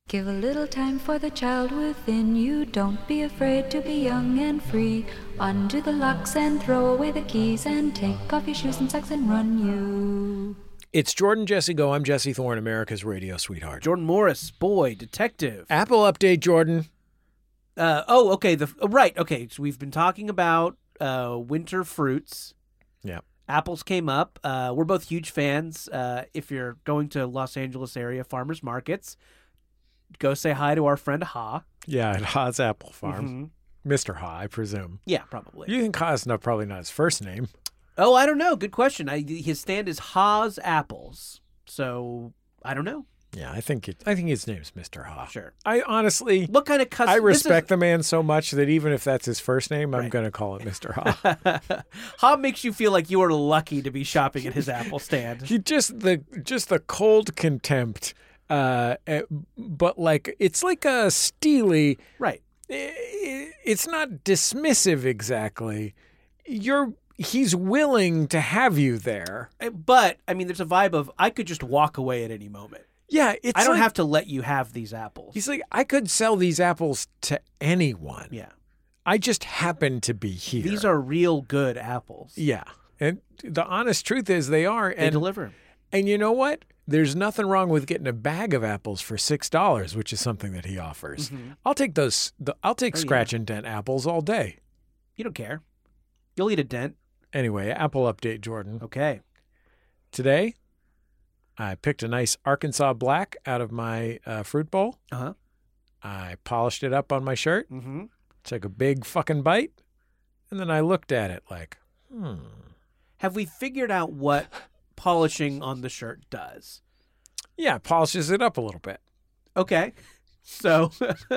Give a little time for the child within you. Don't be afraid to be young and free. Undo the locks and throw away the keys and take off your shoes and socks and run you. It's Jordan Jesse Go. I'm Jesse Thorne, America's radio sweetheart. Jordan Morris, boy, detective. Apple update, Jordan. Okay. Right. Okay. So we've been talking about winter fruits. Yeah. Apples came up. We're both huge fans. If you're going to Los Angeles area farmers markets, go say hi to our friend Ha. Yeah, at Ha's Apple Farm. Mr. Ha, I presume. Yeah, probably. You think Ha's probably not his first name. Oh, I don't know. Good question. His stand is Ha's Apples. So I don't know. Yeah, I think his name's Mr. Ha. Sure. I honestly, What kind of custom? I respect the man so much that even if that's his first name, I'm Right. going to call it Mr. Ha. Ha makes you feel like you are lucky to be shopping at his Apple stand. He just the cold contempt, but like it's like a steely. Right. It's not dismissive exactly. He's willing to have you there. But I mean, there's a vibe of I could just walk away at any moment. Yeah, it's I don't like, have to let you have these apples. He's like, I could sell these apples to anyone. Yeah. I just happen to be here. These are real good apples. Yeah. And the honest truth is they are. They deliver. And you know what? There's nothing wrong with getting a bag of apples for $6, which is something that he offers. Mm-hmm. I'll take those. I'll take scratch and dent apples all day. You don't care. You'll eat a dent. Anyway, Apple update, Jordan. Okay. Today, I picked a nice Arkansas Black out of my fruit bowl. Uh-huh. I polished it up on my shirt. Mm-hmm. Took a big fucking bite. And then I looked at it like, Have we figured out what polishing on the shirt does? Yeah, it polishes it up a little bit. Okay. So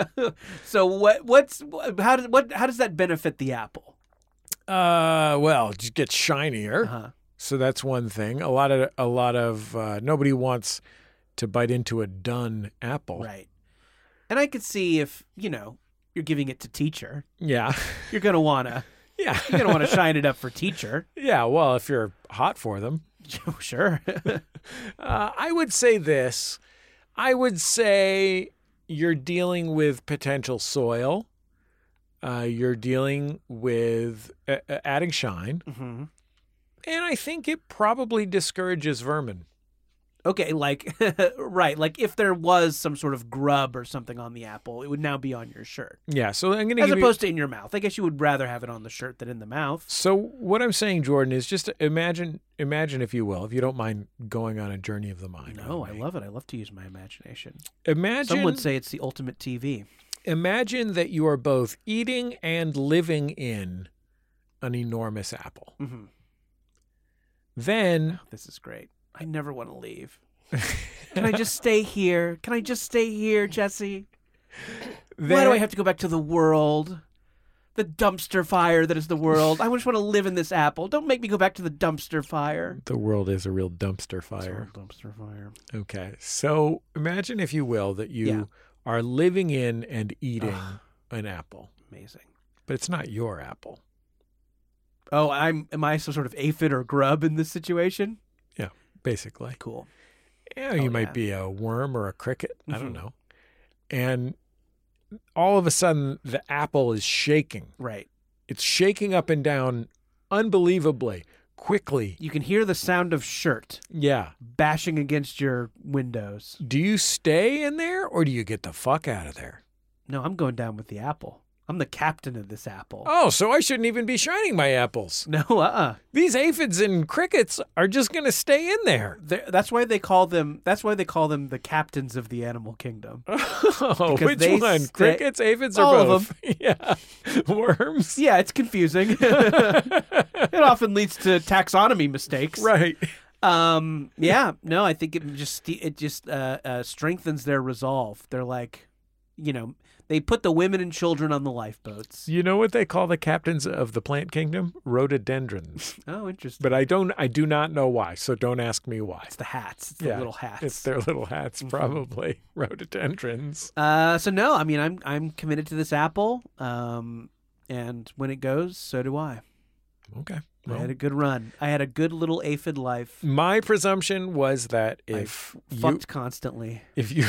how does that benefit the apple? Well, it just gets shinier. Uh-huh. So that's one thing. A lot of nobody wants to bite into a done apple. Right. And I could see if, you're giving it to teacher, Yeah. you're going to want to Yeah. shine it up for teacher. Yeah, well, if you're hot for them. Sure. I would say this. I would say you're dealing with potential soil. You're dealing with adding shine. Mm-hmm. And I think it probably discourages vermin. Okay, like, right. Like if there was some sort of grub or something on the apple, it would now be on your shirt. Yeah, so I'm going to As give opposed to in your mouth. I guess you would rather have it on the shirt than in the mouth. So what I'm saying, Jordan, is just imagine, if you will, if you don't mind going on a journey of the mind. No, I love it. I love to use my imagination. Imagine, Some would say it's the ultimate TV. Imagine that you are both eating and living in an enormous apple. Mm-hmm. Then This is great. I never want to leave. Can I just stay here? Can I just stay here, Jesse? Why do I have to go back to the world? The dumpster fire that is the world. I just want to live in this apple. Don't make me go back to the dumpster fire. The world is a real dumpster fire. Dumpster fire. Okay. So imagine, if you will, that you are living in and eating an apple. Amazing. But it's not your apple. Oh, am I some sort of aphid or grub in this situation? Yeah, basically. Cool. Yeah, you might be a worm or a cricket. I don't Mhm. know. And all of a sudden, the apple is shaking. Right. It's shaking up and down unbelievably quickly. You can hear the sound of shirt Yeah. bashing against your windows. Do you stay in there or do you get the fuck out of there? No, I'm going down with the apple. I'm the captain of this apple. Oh, so I shouldn't even be shining my apples. No, These aphids and crickets are just going to stay in there. That's why they call them the captains of the animal kingdom. Oh, Because which they one? stay- Crickets, aphids, or all of both? Yeah. Worms? Yeah, it's confusing. It often leads to taxonomy mistakes. Right. Yeah. No, I think it just strengthens their resolve. They're like, they put the women and children on the lifeboats. You know what they call the captains of the plant kingdom? Rhododendrons. Oh, interesting. But I do not know why, so don't ask me why. It's the hats. It's the little hats. It's their little hats, probably. Rhododendrons. So no, I mean, I'm committed to this apple. And when it goes, so do I. Okay. I Well, had a good run. I had a good little aphid life. my presumption was that if Fucked constantly. you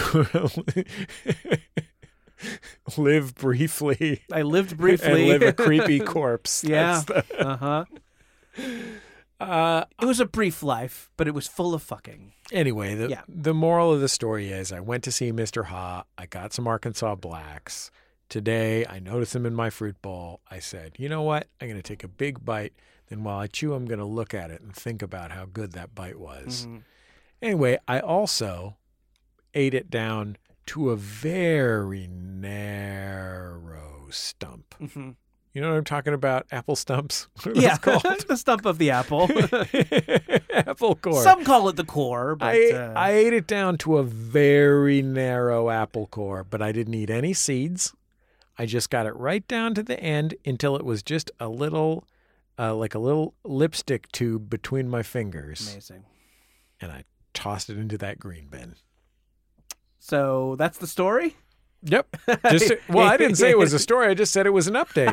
live briefly I lived and briefly. live a creepy corpse. Yeah. That's the- It was a brief life, but it was full of fucking. Anyway, Yeah. the moral of the story is I went to see Mr. Ha. I got some Arkansas Blacks. Today, I noticed them in my fruit bowl. I said, you know what? I'm going to take a big bite. Then while I chew, I'm going to look at it and think about how good that bite was. Mm-hmm. Anyway, I also ate it down to a very narrow stump. Mm-hmm. You know what I'm talking about? Apple stumps? What are Yeah, those called? the stump of the apple. Apple core. Some call it the core, but I ate it down to a very narrow apple core, but I didn't eat any seeds. I just got it right down to the end until it was just a little, like a little lipstick tube between my fingers. amazing. And I tossed it into that green bin. So that's the story? Yep. Well, I didn't say it was a story. I just said it was an update.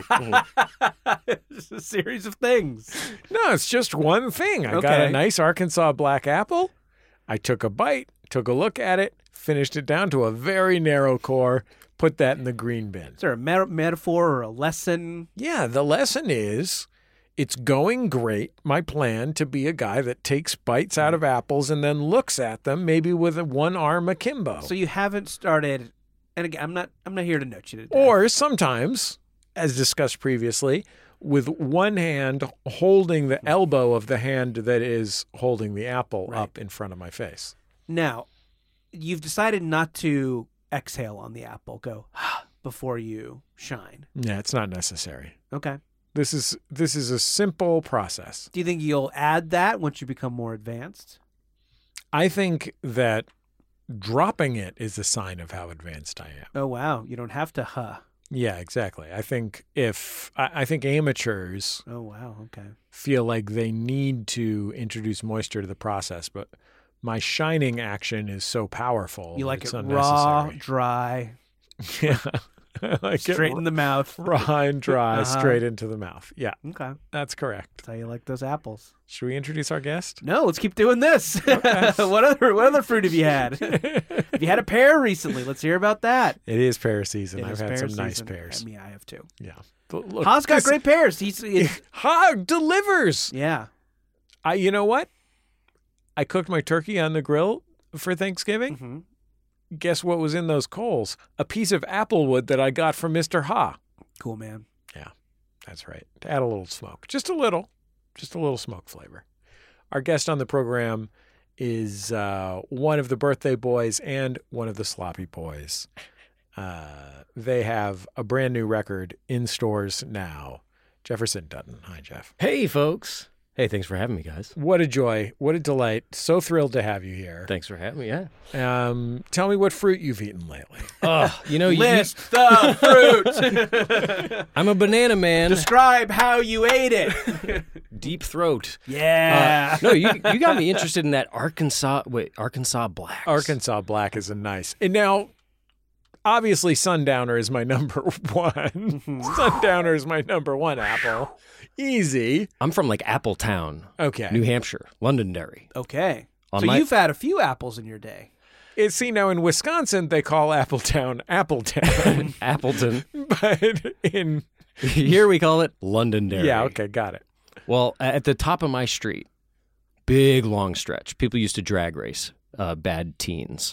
It's a series of things. No, it's just one thing. I got Okay. a nice Arkansas black apple. I took a bite, took a look at it, finished it down to a very narrow core, put that in the green bin. Is there a metaphor or a lesson? Yeah, the lesson is it's going great, my plan to be a guy that takes bites out of apples and then looks at them, maybe with one arm akimbo. So you haven't started, and again, I'm not here to note you to death. Or sometimes, as discussed previously, with one hand holding the elbow of the hand that is holding the apple Right. up in front of my face. Now, you've decided not to exhale on the apple, go before you shine. Yeah, it's not necessary. Okay. This is a simple process. Do you think you'll add that once you become more advanced? I think that dropping it is a sign of how advanced I am. Oh, wow. You don't have to, Yeah, exactly. I think I think amateurs Oh, wow. Okay. feel like they need to introduce moisture to the process, but my shining action is so powerful. You like it's it raw, unnecessary. dry, Yeah. I like straight it in the mouth. raw and dry, Uh-huh. straight into the mouth. Yeah, Okay. that's correct. That's how you like those apples. Should we introduce our guest? No, let's keep doing this. What other fruit have you had? Have you had a pear recently? Let's hear about that. It is pear season. It I've is had pear some nice season. pears. I mean, I have too. Yeah. But look, Ha's got this- great pears. Ha delivers. Yeah. You know what? I cooked my turkey on the grill for Thanksgiving. Mm-hmm. Guess what was in those coals? A piece of apple wood that I got from Mr. Ha. Cool, man. That's right. To add a little smoke. Just a little smoke flavor. Our guest on the program is one of the birthday boys and one of the sloppy boys. They have a brand new record in stores now. Jefferson Dutton. Hi, Jeff. Hey, folks. Hey, thanks for having me, guys. What a joy. What a delight. So thrilled to have you here. Thanks for having me, yeah. Tell me what fruit you've eaten lately. Oh, you know, List the fruit. I'm a banana man. Describe how you ate it. Deep throat. Yeah. No, you got me interested in that Arkansas Blacks. Arkansas Black is a nice. And now, obviously, Sundowner is my number one. Sundowner is my number one apple. Easy. I'm from like Appletown, Okay. New Hampshire, Londonderry. Okay. On So my- you've had a few apples in your day. See, now in Wisconsin, they call Appletown Appletown. Appleton. But in. Here we call it Londonderry. Yeah, okay, got it. Well, at the top of my street, big long stretch. People used to drag race bad teens.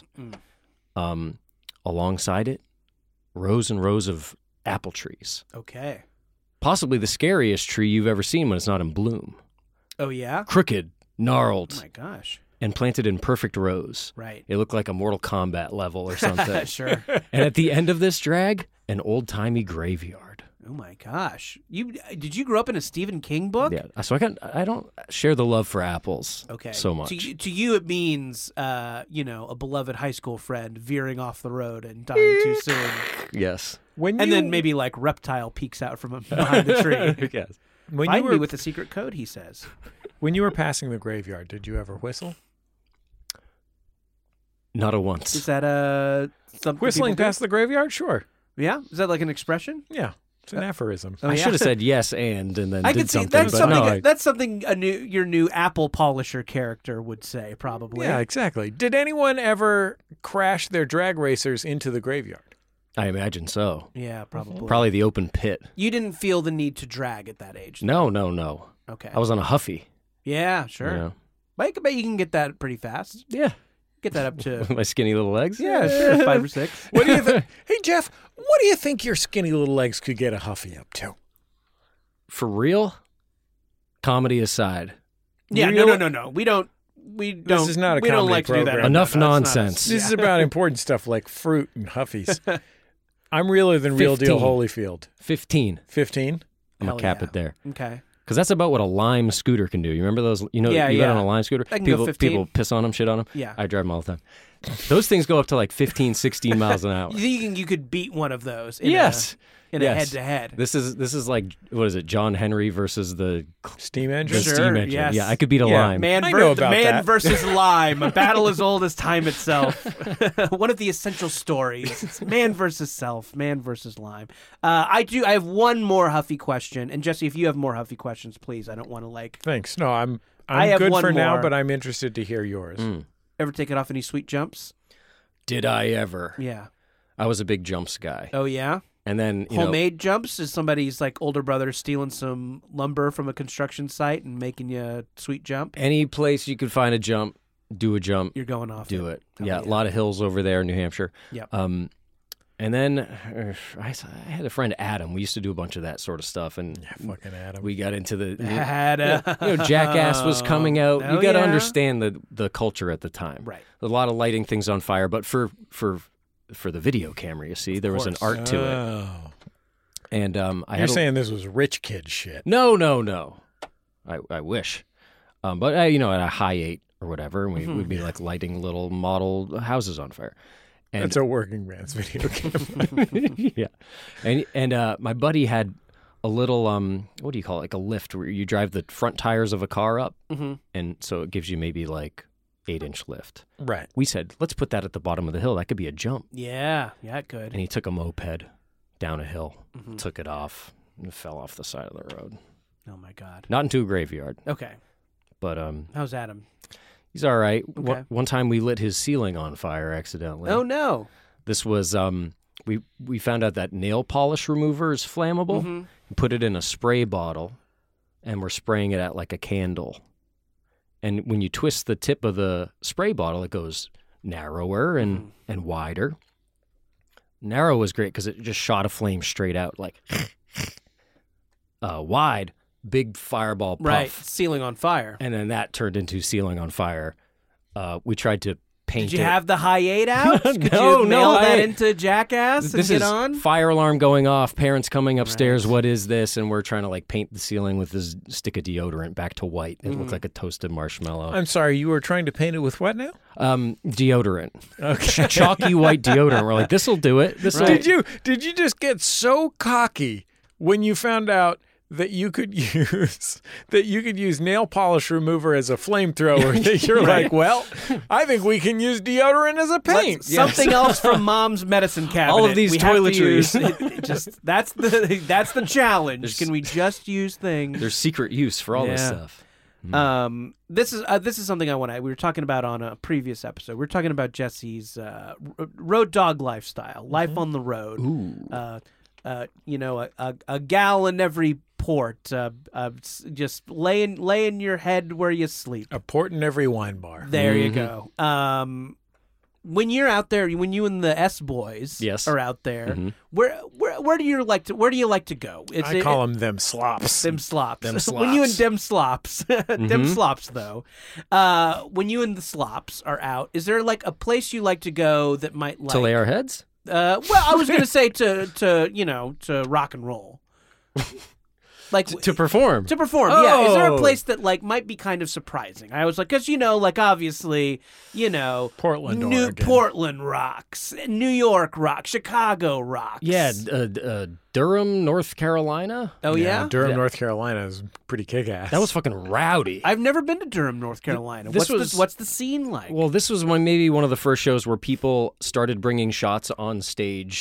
Alongside it, rows and rows of apple trees. Okay. Possibly the scariest tree you've ever seen when it's not in bloom. Oh, yeah? Crooked, Oh, gnarled, my gosh. and planted in perfect rows. Right. It looked like a Mortal Kombat level or something. Sure. And at the end of this drag, an old-timey graveyard. Oh, my gosh. Did you grow up in a Stephen King book? Yeah, so I don't share the love for apples Okay. so much. To you, it means, a beloved high school friend veering off the road and dying too soon. Yes. When And you, then maybe like reptile peeks out from behind the tree. Yes. when you Find me were with the secret code, he says. when you were passing the graveyard, did you ever whistle? Not a Is once. that something Whistling people do? past the graveyard? Sure. Yeah? Is that like an expression? Yeah. It's an aphorism. Oh, I yeah? should have said yes and then I did could see something. that's but something. no, That's something your new apple polisher character would say, probably. Yeah, exactly. Did anyone ever crash their drag racers into the graveyard? I imagine so. Yeah, probably. Probably the open pit. You didn't feel the need to drag at that age. No. Okay. I was on a Huffy. Yeah, sure. You know? But I bet you can get that pretty fast. Yeah. Get that up to My skinny little legs. yeah, sure, 5 or 6. What do you think? Hey, Jeff, what do you think your skinny little legs could get a Huffy up to? For real? Comedy aside. Yeah, Real- no. We don't. This is not a we don't comedy like to do that. program. Enough That's not us. nonsense. This is about important stuff like fruit and Huffies. I'm realer than Real Deal 15. Holyfield. 15. 15? I'm Hell gonna cap yeah. it there. Okay. Because that's about what a Lime scooter can do. You remember those? You know, Yeah, you got yeah. on a Lime scooter. I can go 15. People piss on them, shit on them. Yeah. I drive them all the time. Those things go up to like 15, 16 miles an hour. You think you could beat one of those? In Yes. A Yes. head-to-head. This is like, what is it? John Henry versus the Steam engine? Sure, steam engine. yes. Yeah, I could beat a Yeah. Lime. Man, I know about man that. versus lime, a battle as old as time itself. One of the essential stories. It's man versus self, man versus lime. I have one more Huffy question, and Jesse, if you have more Huffy questions, please. I don't want to like Thanks. No, I'm I have good one for now, more. but I'm interested to hear yours. ever take it off any sweet jumps. Did I ever? Yeah. I was a big jumps guy. Oh yeah. And then, you know, Homemade jumps is somebody's like older brother stealing some lumber from a construction site and making you a sweet jump. any place you could find a jump, do a jump, You're going off. do it. Oh, Yeah, yeah. a lot of hills over there in New Hampshire. Yep. And then I had a friend, Adam. We used to do a bunch of that sort of stuff. And Fucking Adam. we got into the Had you know, Jackass was coming out. Oh, You got to yeah. understand the culture at the time. Right. A lot of lighting things on fire, but for the video camera, you see, there was an art to it. Oh. And I You're had saying this was rich kid shit. no. I wish. But you know, at a high 8 or whatever, and we'd be like lighting little model houses on fire. And That's a working man's video game. yeah, and my buddy had a little what do you call it? Like a lift where you drive the front tires of a car up, and so it gives you maybe like 8-inch lift. Right. We said, let's put that at the bottom of the hill. That could be a jump. Yeah, it could. And he took a moped down a hill, took it off, and fell off the side of the road. Oh my God. Not into a graveyard, Okay. but How's Adam? he's all right. Okay. One time we lit his ceiling on fire accidentally. Oh no. This was we found out that nail polish remover is flammable. We put it in a spray bottle, and we're spraying it at like a candle. And when you twist the tip of the spray bottle, it goes narrower and wider. Narrow was great because it just shot a flame straight out, like wide, big fireball puff. Right. Ceiling on fire. And then that turned into ceiling on fire. We tried to paint Did you it. have the high 8 out? Could No, you mail no, that I- into Jackass and This get is on? fire alarm going off, parents coming upstairs, Right. what is this? And we're trying to like paint the ceiling with this stick of deodorant back to white. It looked like a toasted marshmallow. I'm sorry, you were trying to paint it with what now? Deodorant. Okay. Chalky white deodorant. We're like, this'll do it. This'll Did you just get so cocky when you found out that you could use nail polish remover as a flamethrower that you're like, well, I think we can use deodorant as a paint. Something else from Mom's medicine cabinet. All of these we have to toiletries. use- it just that's the challenge. Can we just use things? There's secret use for all this Yeah. stuff. This is something I want to. We were talking about on a previous episode. We were talking about Jesse's road dog lifestyle, life on the road. Ooh. You know, a gal in every port, just laying your head where you sleep. A port in every wine bar. There you go. When you're out there, when you and the S boys Yes. are out there, where do you like to go? I call them slops. them slops. Them When you and slops. dem slops, dem slops though. When you and the slops are out, is there like a place you like to go that might like? To lay our heads? Well, I was gonna say to rock and roll. Like To perform. to perform, yeah. Is there a Oh. place that like might be kind of surprising? I was like, because like obviously, Portland, New Oregon. Portland rocks, New York rocks, Chicago rocks. Yeah, Durham, North Carolina. Oh yeah. Durham, Yeah. North Carolina is pretty kick-ass. That was fucking rowdy. I've never been to Durham, North Carolina. This What's the scene like? Well, this was maybe one of the first shows where people started bringing shots on stage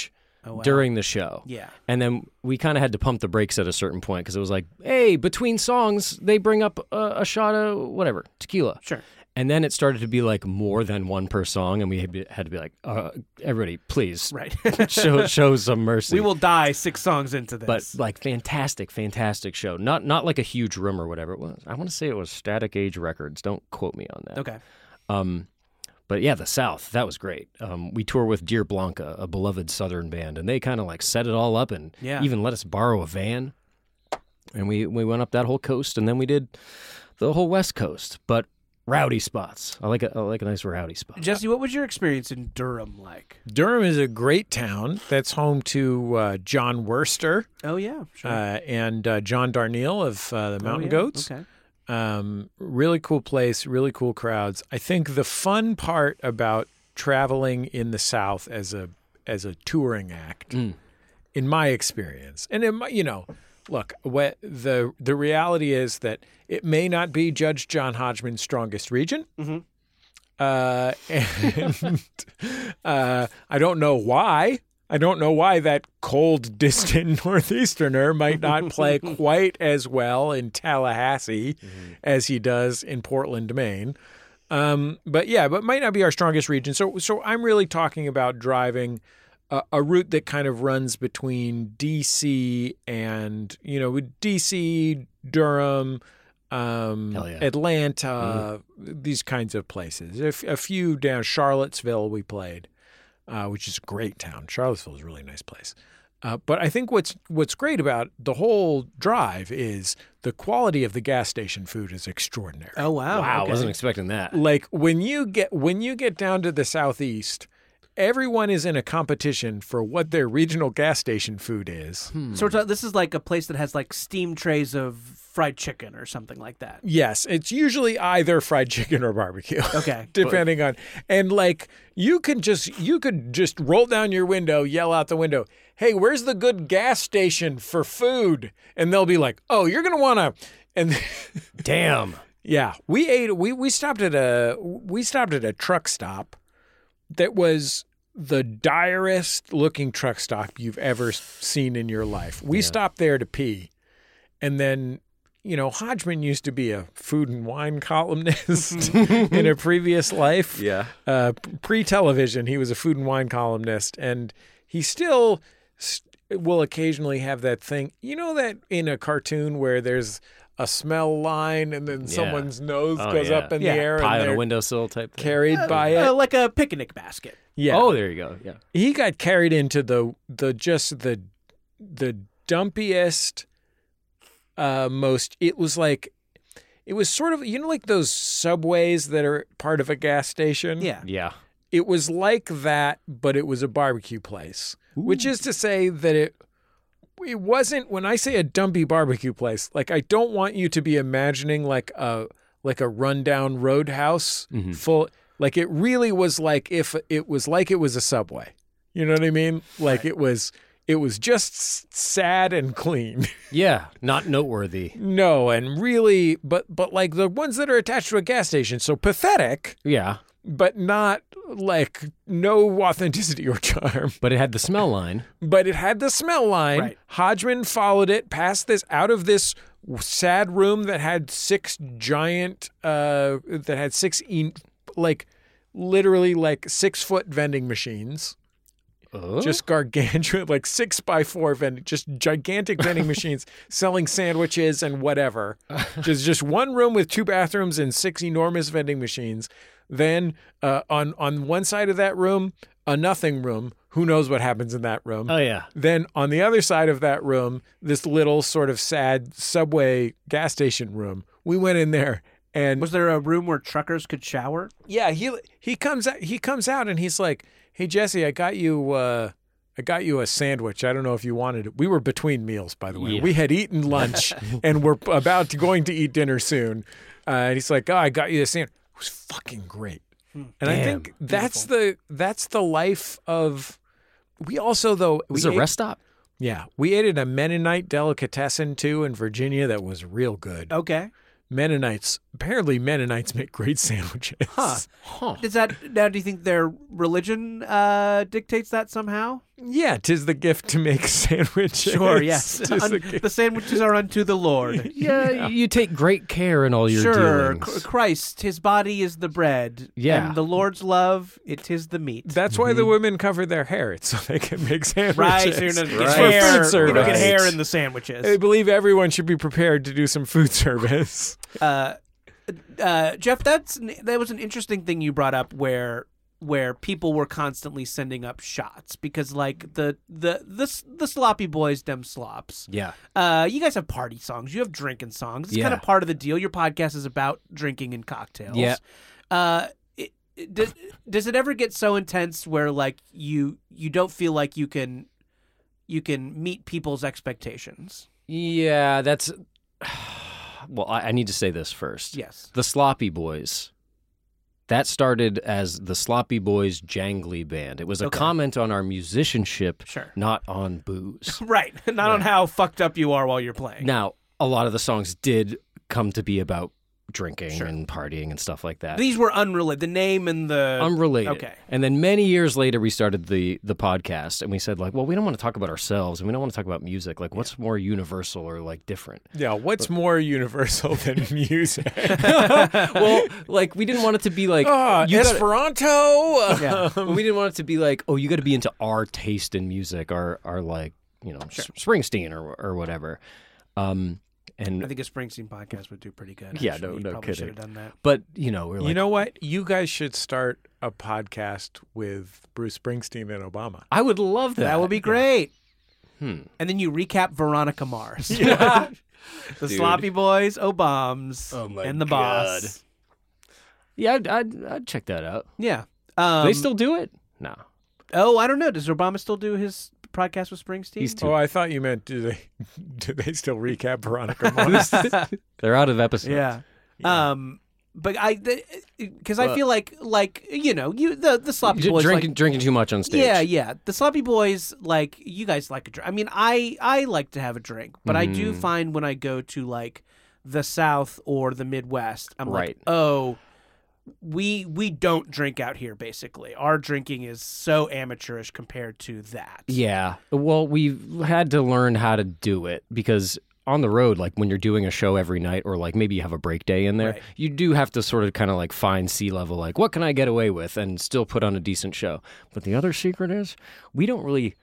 during the show. Yeah. And then we kind of had to pump the brakes at a certain point because it was like, hey, between songs, they bring up a shot of whatever, tequila. Sure. And then it started to be like more than one per song, and we had to be like, everybody, please, Right. show some mercy. We will die 6 songs into this. But like fantastic show. Not like a huge room or whatever it was. I want to say it was Static Age Records. Don't quote me on that. Okay. But yeah, the South, that was great. We tour with Deer Blanca, a beloved Southern band, and they kind of like set it all up and even let us borrow a van. And we went up that whole coast, and then we did the whole West Coast. But rowdy spots. I like a nice rowdy spot. Jesse, what was your experience in Durham like? Durham is a great town that's home to John Worster Oh, yeah. Sure. and John Darnielle of the Mountain Goats. Okay. Really cool place, really cool crowds. I think the fun part about traveling in the South as a touring act, in my experience, and look, the reality is that it may not be Judge John Hodgman's strongest region. Mm-hmm. And I don't know why. I don't know why that cold, distant Northeasterner might not play quite as well in Tallahassee as he does in Portland, Maine. But might not be our strongest region. So I'm really talking about driving a route that kind of runs between D.C. and, D.C., Durham, Atlanta, these kinds of places. A few down Charlottesville we played, which is a great town. Charlottesville is a really nice place. But I think what's great about the whole drive is the quality of the gas station food is extraordinary. Oh, wow. Wow, Okay. I wasn't expecting that. Like when you get down to the Southeast, everyone is in a competition for what their regional gas station food is. So this is like a place that has like steam trays of fried chicken or something like that. Yes, it's usually either fried chicken or barbecue. Okay. Depending on, and like you could just roll down your window, yell out the window, "Hey, where's the good gas station for food?" And they'll be like, "Oh, you're going to want to," and Damn. yeah, we stopped at a truck stop that was the direst looking truck stop you've ever seen in your life. We stopped there to pee. And then, Hodgman used to be a food and wine columnist in a previous life. Yeah. Pre-television, he was a food and wine columnist. And he still will occasionally have that thing. You know that in a cartoon where there's a smell line and then someone's nose goes up in the air Pie and on they're a windowsill type thing. carried by it. Like a picnic basket. Yeah. Oh, there you go. Yeah. He got carried into the dumpiest, most. It was sort of like those subways that are part of a gas station. Yeah. Yeah. It was like that, but it was a barbecue place, which is to say that it wasn't. When I say a dumpy barbecue place, like I don't want you to be imagining like a rundown roadhouse full. Like it really was like if it was a Subway. You know what I mean? Like it was just sad and clean. Yeah. Not noteworthy. No, and really, but like the ones that are attached to a gas station, so pathetic, Yeah. but not like no authenticity or charm. But it had the smell line. But it had the smell line. Right. Hodgman followed it past this, out of this sad room that had six literally 6 foot vending machines. Just gargantuan, like 6x4 vending, just gigantic vending machines selling sandwiches and whatever. Just one room with 2 bathrooms and 6 enormous vending machines. Then on one side of that room, a nothing room. Who knows what happens in that room? Oh, yeah. Then on the other side of that room, this little sort of sad Subway gas station room. We went in there. And Was there a room where truckers could shower? yeah, he comes out and he's like, "Hey Jesse, I got you a sandwich. I don't know if you wanted it." We were between meals, by the way. Yeah. We had eaten lunch and we're going to eat dinner soon. And he's like, "Oh, I got you a sandwich." It was fucking great. And I Damn. think that's the life of. We also though Was it a rest stop? Yeah, we ate at a Mennonite delicatessen too in Virginia that was real good. Okay. Apparently Mennonites make great sandwiches. Huh. Huh. Does that now? Do you think their religion dictates that somehow? Yeah, 'tis the gift to make sandwiches. Sure, yes. 'Tis the gift. The sandwiches are unto the Lord. Yeah, you take great care in all your Sure, dealings. Christ, his body is the bread. Yeah. And the Lord's love, it is the meat. That's why the women cover their hair. It's so they can make sandwiches. Right, so you're not It's get for hair, food service. you don't get hair in the sandwiches. I believe everyone should be prepared to do some food service. Jeff, that was an interesting thing you brought up where people were constantly sending up shots because like the sloppy boys, them slops. Yeah. You guys have party songs. You have drinking songs. It's Yeah. kind of part of the deal. Your podcast is about drinking and cocktails. Yeah. Does it ever get so intense where like you don't feel like you can meet people's expectations? Yeah, that's... Well, I need to say this first. Yes. The Sloppy Boys. That started as the Sloppy Boys Jangly Band. It was a Okay. comment on our musicianship, Sure. not on booze. Right. Not on how fucked up you are while you're playing. Now, a lot of the songs did come to be about drinking Sure. and partying and stuff like that. These were unrelated. The name and the Unrelated. Okay. And then many years later, we started the podcast, and we said, like, well, we don't want to talk about ourselves, and we don't want to talk about music. Like, what's more universal or, like, different? Yeah, what's more universal than music? Well, like, we didn't want it to be like, you gotta- Esperanto. Yeah. we didn't want it to be like, oh, you got to be into our taste in music, our like, you know, Springsteen or whatever. And I think a Springsteen podcast would do pretty good. Yeah, actually. no You probably kidding. should have done that. but you know, we're like, You know what? You guys should start a podcast with Bruce Springsteen and Obama. I would love that. That would be great. Hmm. And then you recap Veronica Mars. Yeah. The Dude. Sloppy Boys, Obams, Oh my and the God. boss. Yeah, I'd check that out. Yeah. Do they still do it? No. Oh, I don't know. Does Obama still do his podcast with Springsteen? He's too. Oh, I thought you meant do they still recap Veronica Mars? They're out of episodes. Yeah. But because I feel like you know the Sloppy Boys Drinking too much on stage. Yeah. The Sloppy Boys, like, you guys like a drink. I mean, I like to have a drink, but I do find when I go to like the South or the Midwest, I'm Right. like, oh, we don't drink out here. Basically, our drinking is so amateurish compared to that. Yeah. Well, we've had to learn how to do it because on the road, like when you're doing a show every night or like maybe you have a break day in there, Right. you do have to sort of kind of like find sea level, like what can I get away with and still put on a decent show. But the other secret is we don't really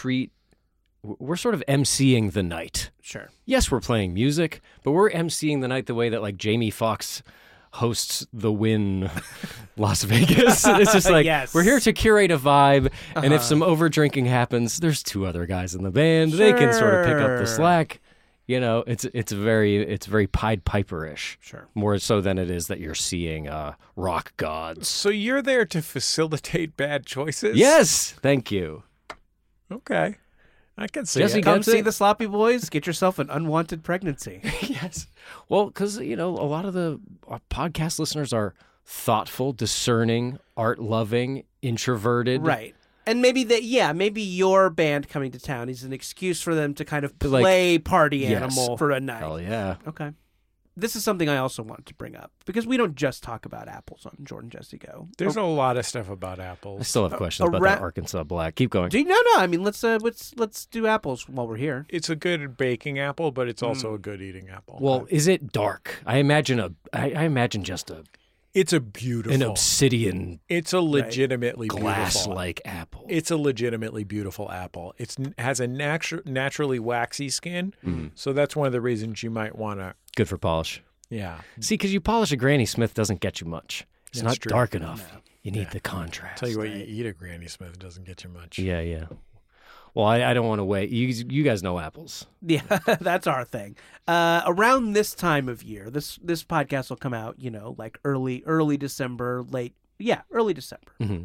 we're sort of emceeing the night. Sure. Yes, we're playing music, but we're emceeing the night the way that like Jamie Foxx hosts the Wynn Las Vegas. It's just like, Yes. we're here to curate a vibe, and if some over drinking happens, there's two other guys in the band. They can sort of pick up the Sure. slack. You know, it's very Pied Piper-ish. Sure. More so than it is that you're seeing rock gods. So you're there to facilitate bad choices? Yes, thank you. Okay. I can see Jesse, it. Come Gets see it? the Sloppy Boys. Get yourself an unwanted pregnancy. Yes. Well, because, you know, a lot of the podcast listeners are thoughtful, discerning, art-loving, introverted. Right. And maybe maybe your band coming to town is an excuse for them to kind of Like, play party yes. animal for a night. Hell yeah. Okay. This is something I also wanted to bring up because we don't just talk about apples on Jordan Jesse Go. There's a lot of stuff about I apples. still have questions about that Arkansas Black. Keep going. No. I mean, let's do apples while we're here. It's a good baking apple, but it's also a good eating apple. Well, is it dark? I imagine just it's a beautiful. an obsidian It's a legitimately beautiful. glass-like apple. It's a legitimately beautiful apple. It has a naturally waxy skin, so that's one of the reasons you might want to. Good for polish. Yeah, See, because you polish a Granny Smith doesn't get you much. It's That's not true. dark enough. You need the contrast. tell you what, you eat a Granny Smith, it doesn't get you much. Yeah. Well, I don't want to wait. You guys know apples. Yeah, that's our thing. Around this time of year, this podcast will come out, you know, like early December, early December. Mm-hmm.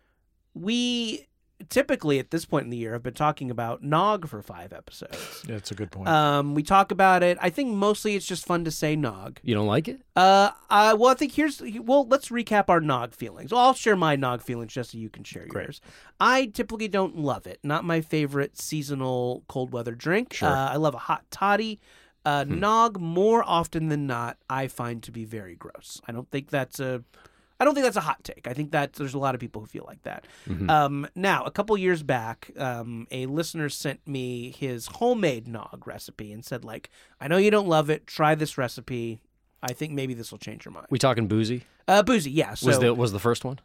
We typically at this point in the year have been talking about Nog for 5 episodes. That's a good point. We talk about it. I think mostly it's just fun to say Nog. You don't like it? Well, I think let's recap our Nog feelings. Well, I'll share my Nog feelings just so you can share Great. yours. I typically don't love it. Not my favorite seasonal cold weather drink. Sure. I love a hot toddy. Nog, more often than not, I find to be very gross. I don't think that's a I don't think that's a hot take. I think that there's a lot of people who feel like that. Now, a couple years back, a listener sent me his homemade nog recipe and said, like, I know you don't love it. Try this recipe. I think maybe this will change your mind. We talking boozy? Boozy, yeah. So, Was the first one?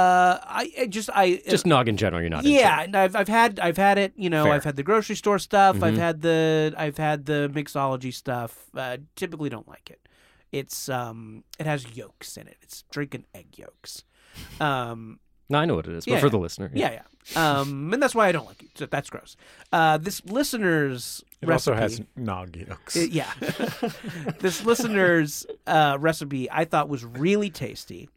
Just nog in general. You're not. yeah, into it. and I've had it. You know, Fair. I've had the grocery store stuff. I've Mm-hmm. had the mixology stuff. Typically, don't like it. It's it has yolks in it. It's drinking egg yolks. No, I know what it is, but Yeah, for yeah. the listener, Yeah. And that's why I don't like it. So that's gross. This listener's It recipe. also has nog yolks. Yeah. This listener's recipe I thought was really tasty.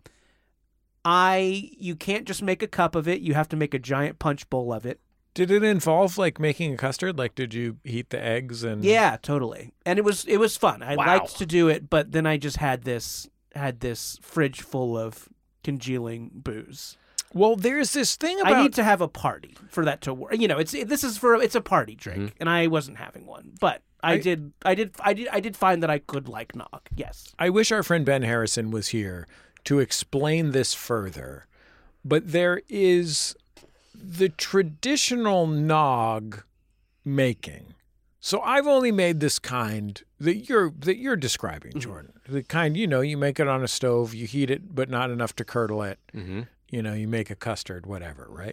You can't just make a cup of it. You have to make a giant punch bowl of it. Did it involve like making a custard? Like, did you heat the eggs and? Yeah, totally. And it was fun. I Wow. liked to do it, but then I just had this fridge full of congealing booze. Well, there's this thing about. I need to have a party for that to work. You know, it's a party drink, and I wasn't having one. But I did find that I could like nog. Yes. I wish our friend Ben Harrison was here to explain this further. But there is the traditional nog making. So I've only made this kind that you're describing, Jordan. The kind, you make it on a stove, you heat it, but not enough to curdle it. Mm-hmm. You make a custard, whatever, right?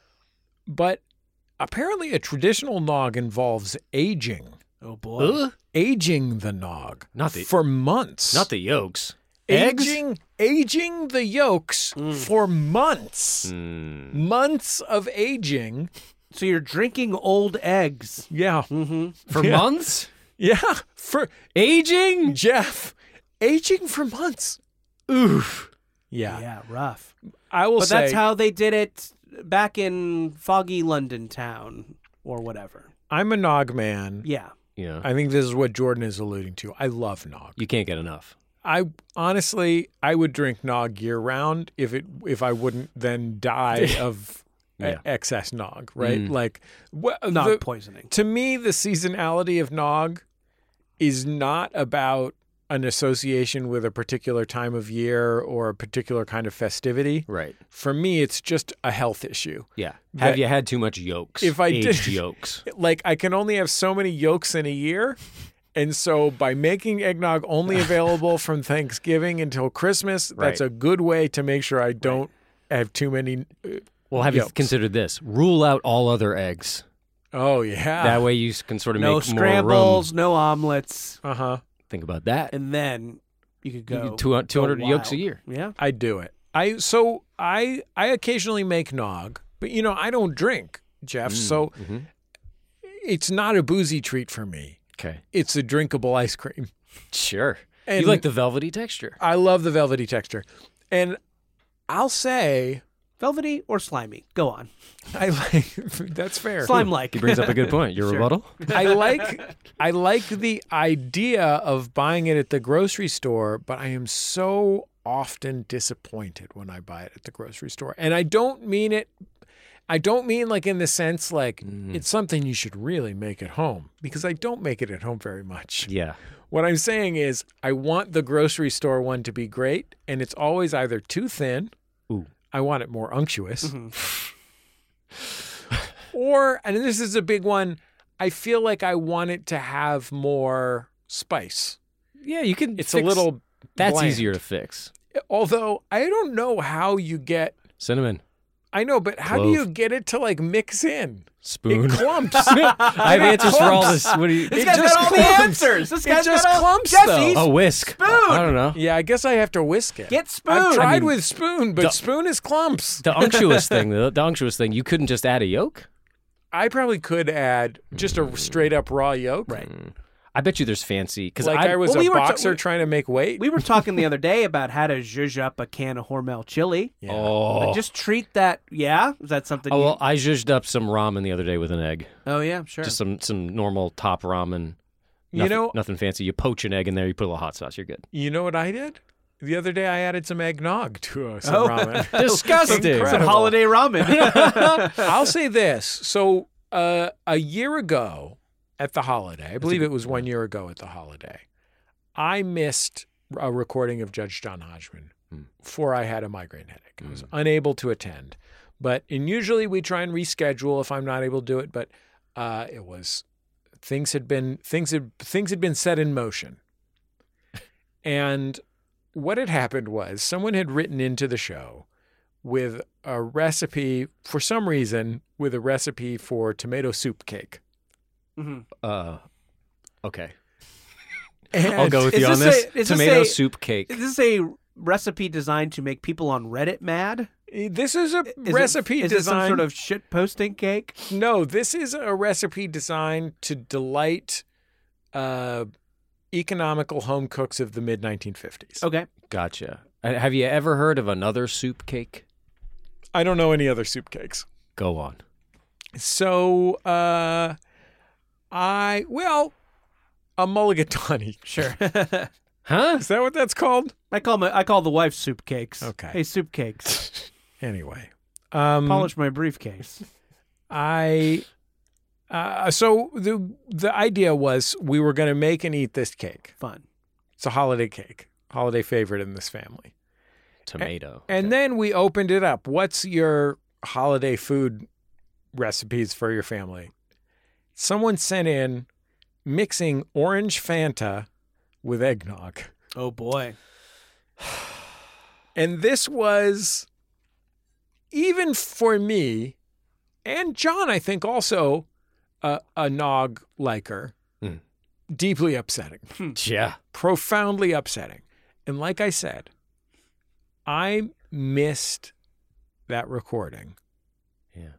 But apparently a traditional nog involves aging. Oh boy. Aging the nog. For months. Not the yolks. Eggs? Aging the yolks for months. Months of aging. So you're drinking old eggs. Yeah. For months? Yeah. For Aging? Jeff, aging for months. Oof. Yeah. Yeah, rough. I will But say that's how they did it back in foggy London town or whatever. I'm a nog man. Yeah. Yeah. I think this is what Jordan is alluding to. I love nog. You can't get enough. I would drink nog year round if I wouldn't then die of Yeah. excess nog, right? Mm. Like Nog poisoning. To me, the seasonality of nog is not about an association with a particular time of year or a particular kind of festivity. Right. For me, it's just a health issue. Yeah. That- Have you had too much yolks? If I did- Aged yolks. Like, I can only have so many yolks in a year. And so by making eggnog only available from Thanksgiving until Christmas, that's Right. a good way to make sure I don't have too many. Well, have you yolks. considered this? Rule out all other eggs. Oh, yeah. That way you can sort of No make more scrambles, no omelets. Uh-huh. Think about that. And then you could You go get 200 go yolks a wild. year. Yeah. I do it. I occasionally make nog, but I don't drink, Jeff. So it's not a boozy treat for me. Okay. It's a drinkable ice cream. Sure. And you like the velvety texture. I love the velvety texture. And I'll say Velvety or slimy? Go on. I like that's fair. Slime-like. He brings up a good point. Your Sure. rebuttal? I like the idea of buying it at the grocery store, but I am so often disappointed when I buy it at the grocery store. And I don't mean like in the sense like it's something you should really make at home, because I don't make it at home very much. Yeah. What I'm saying is I want the grocery store one to be great, and it's always either too thin. Ooh. I want it more unctuous. Or, and this is a big one, I feel like I want it to have more spice. Yeah, you can. It's fix- a little That's bland. easier to fix. Although I don't know how you get. Cinnamon. I know, but how do Clove. you get it to like mix in? Spoon. It clumps. I have answers for all this. What do you? This It guy's just got all the clumps. answers. This It guy's just got all... clumps, Jesse, though. A whisk. Spoon. I don't know. Yeah, I guess I have to whisk it. Get spoon. I've tried I mean, with spoon, but spoon is clumps. The unctuous thing. The unctuous thing. You couldn't just add a yolk. I probably could add just a straight up raw yolk. Right. I bet you there's fancy because Like I was well, we a were boxer trying to make weight. We were talking the other day about how to zhuzh up a can of Hormel chili. Yeah. Oh. Just treat that. Yeah, is that something? Oh, well, I zhuzhed up some ramen the other day with an egg. Oh yeah, sure. Just some normal top ramen. You know- nothing fancy. You poach an egg in there. You put a little hot sauce. You're good. You know what I did? The other day I added some eggnog to some Oh. ramen. Disgusting. Some Incredible. holiday ramen. I'll say this. So a year ago at the holiday, I believe it was 1 year ago at the holiday, I missed a recording of Judge John Hodgman for I had a migraine headache. I was unable to attend. And usually we try and reschedule if I'm not able to do it. But it was things had been set in motion. And what had happened was someone had written into the show with a recipe, for some reason, with a recipe for tomato soup cake. Okay. And I'll go with you on this. Tomato soup cake. Is this a recipe designed to make people on Reddit mad? This is a recipe designed... Is it some sort of shit posting cake? No, this is a recipe designed to delight economical home cooks of the mid-1950s. Okay. Gotcha. Have you ever heard of another soup cake? I don't know any other soup cakes. Go on. So, a mulligatawny. Sure. Huh? Is that what that's called? I call the wife soup cakes. Okay. Hey, soup cakes. Anyway. Polish my briefcase. So the idea was we were going to make and eat this cake. Fun. It's a holiday cake. Holiday favorite in this family. Tomato. And then we opened it up. What's your holiday food recipes for your family? Someone sent in mixing orange Fanta with eggnog. Oh, boy. And this was, even for me, and John, I think also a nog liker, deeply upsetting. Yeah. Profoundly upsetting. And like I said, I missed that recording. Yeah.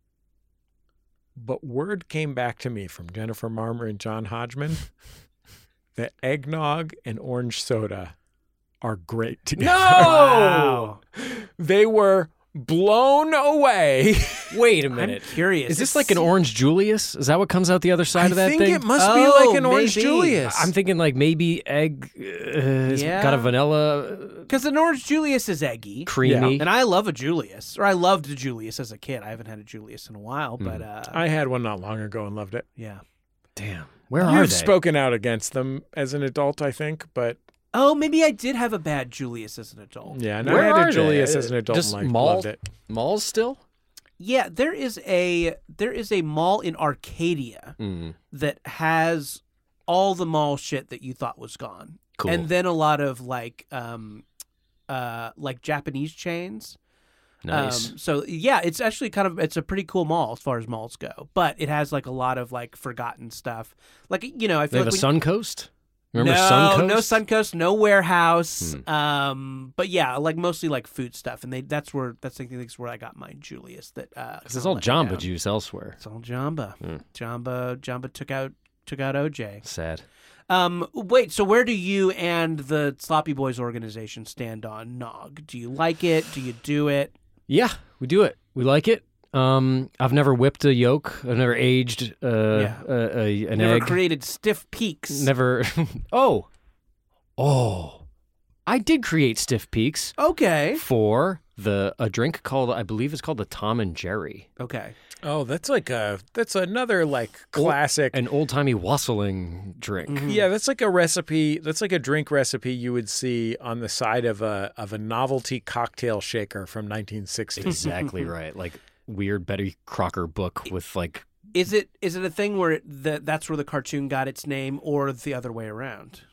But word came back to me from Jennifer Marmer and John Hodgman that eggnog and orange soda are great together. No! Wow. They were blown away. Wait a minute. I'm curious. Is this like an Orange Julius? Is that what comes out the other side of that I thing? think it must be like an Orange maybe. Julius. I'm thinking like maybe egg. It's got a vanilla Because an Orange Julius is eggy. creamy. And I love a Julius. Or I loved a Julius as a kid. I haven't had a Julius in a while, but I had one not long ago and loved it. yeah. Damn. Where are You've they? spoken out against them as an adult, I think, but Oh, maybe I did have a bad Julius as an adult. yeah, and Where I had are a Julius they? as an adult Just and mall? loved it. Malls still? Yeah, there is a mall in Arcadia that has all the mall shit that you thought was gone. Cool. And then a lot of like Japanese chains. Nice. So yeah, it's actually it's a pretty cool mall as far as malls go, but it has like a lot of like forgotten stuff. Like, you know, I They feel have like a Suncoast? Remember no, Suncoast? no Suncoast, no warehouse. But yeah, like mostly like food stuff, and that's where I got my Julius. That Because it's all Jamba Juice elsewhere. It's all Jamba. Jamba took out OJ. Sad. Wait, so where do you and the Sloppy Boys organization stand on Nog? Do you like it? Do you do it? Yeah, we do it. We like it. I've never whipped a yolk. I've never aged an Never egg. created stiff peaks. Never. Oh. I did create stiff peaks Okay. for a drink called, I believe it's called the Tom and Jerry. Okay. Oh, that's another like classic. An old-timey wassailing drink. Yeah, that's like a recipe. That's like a drink recipe you would see on the side of a novelty cocktail shaker from 1960. Exactly right. Like weird Betty Crocker book with like. Is it a thing where that's where the cartoon got its name, or the other way around?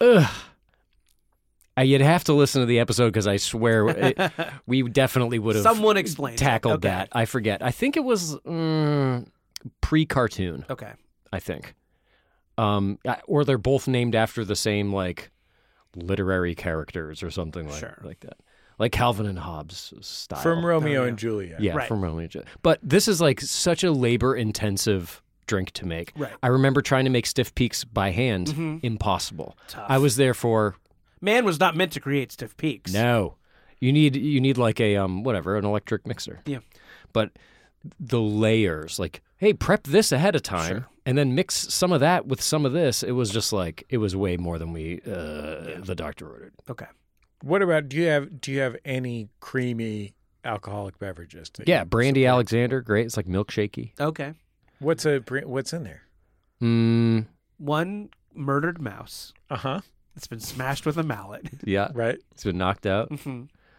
You'd have to listen to the episode because I swear we definitely would have. Someone explained tackled it. Okay. that. I forget. I think it was pre-cartoon. Okay. I think, or they're both named after the same like literary characters or something like that, like Calvin and Hobbes style From Romeo and Juliet. Yeah, Right. from Romeo and Juliet. But this is like such a labor-intensive drink to make. Right. I remember trying to make stiff peaks by hand. Impossible. Tough. I was there for. Man was not meant to create stiff peaks. No, you need like a an electric mixer. Yeah. But the layers, like, hey, prep this ahead of time, and then mix some of that with some of this. It was just like it was way more than the doctor ordered. Okay. What about do you have any creamy alcoholic beverages? Yeah, Brandy Alexander, great. It's like milkshakey. Okay. What's in there? One murdered mouse. Uh-huh. It's been smashed with a mallet. Yeah, Right. it's been knocked out. Mm-hmm.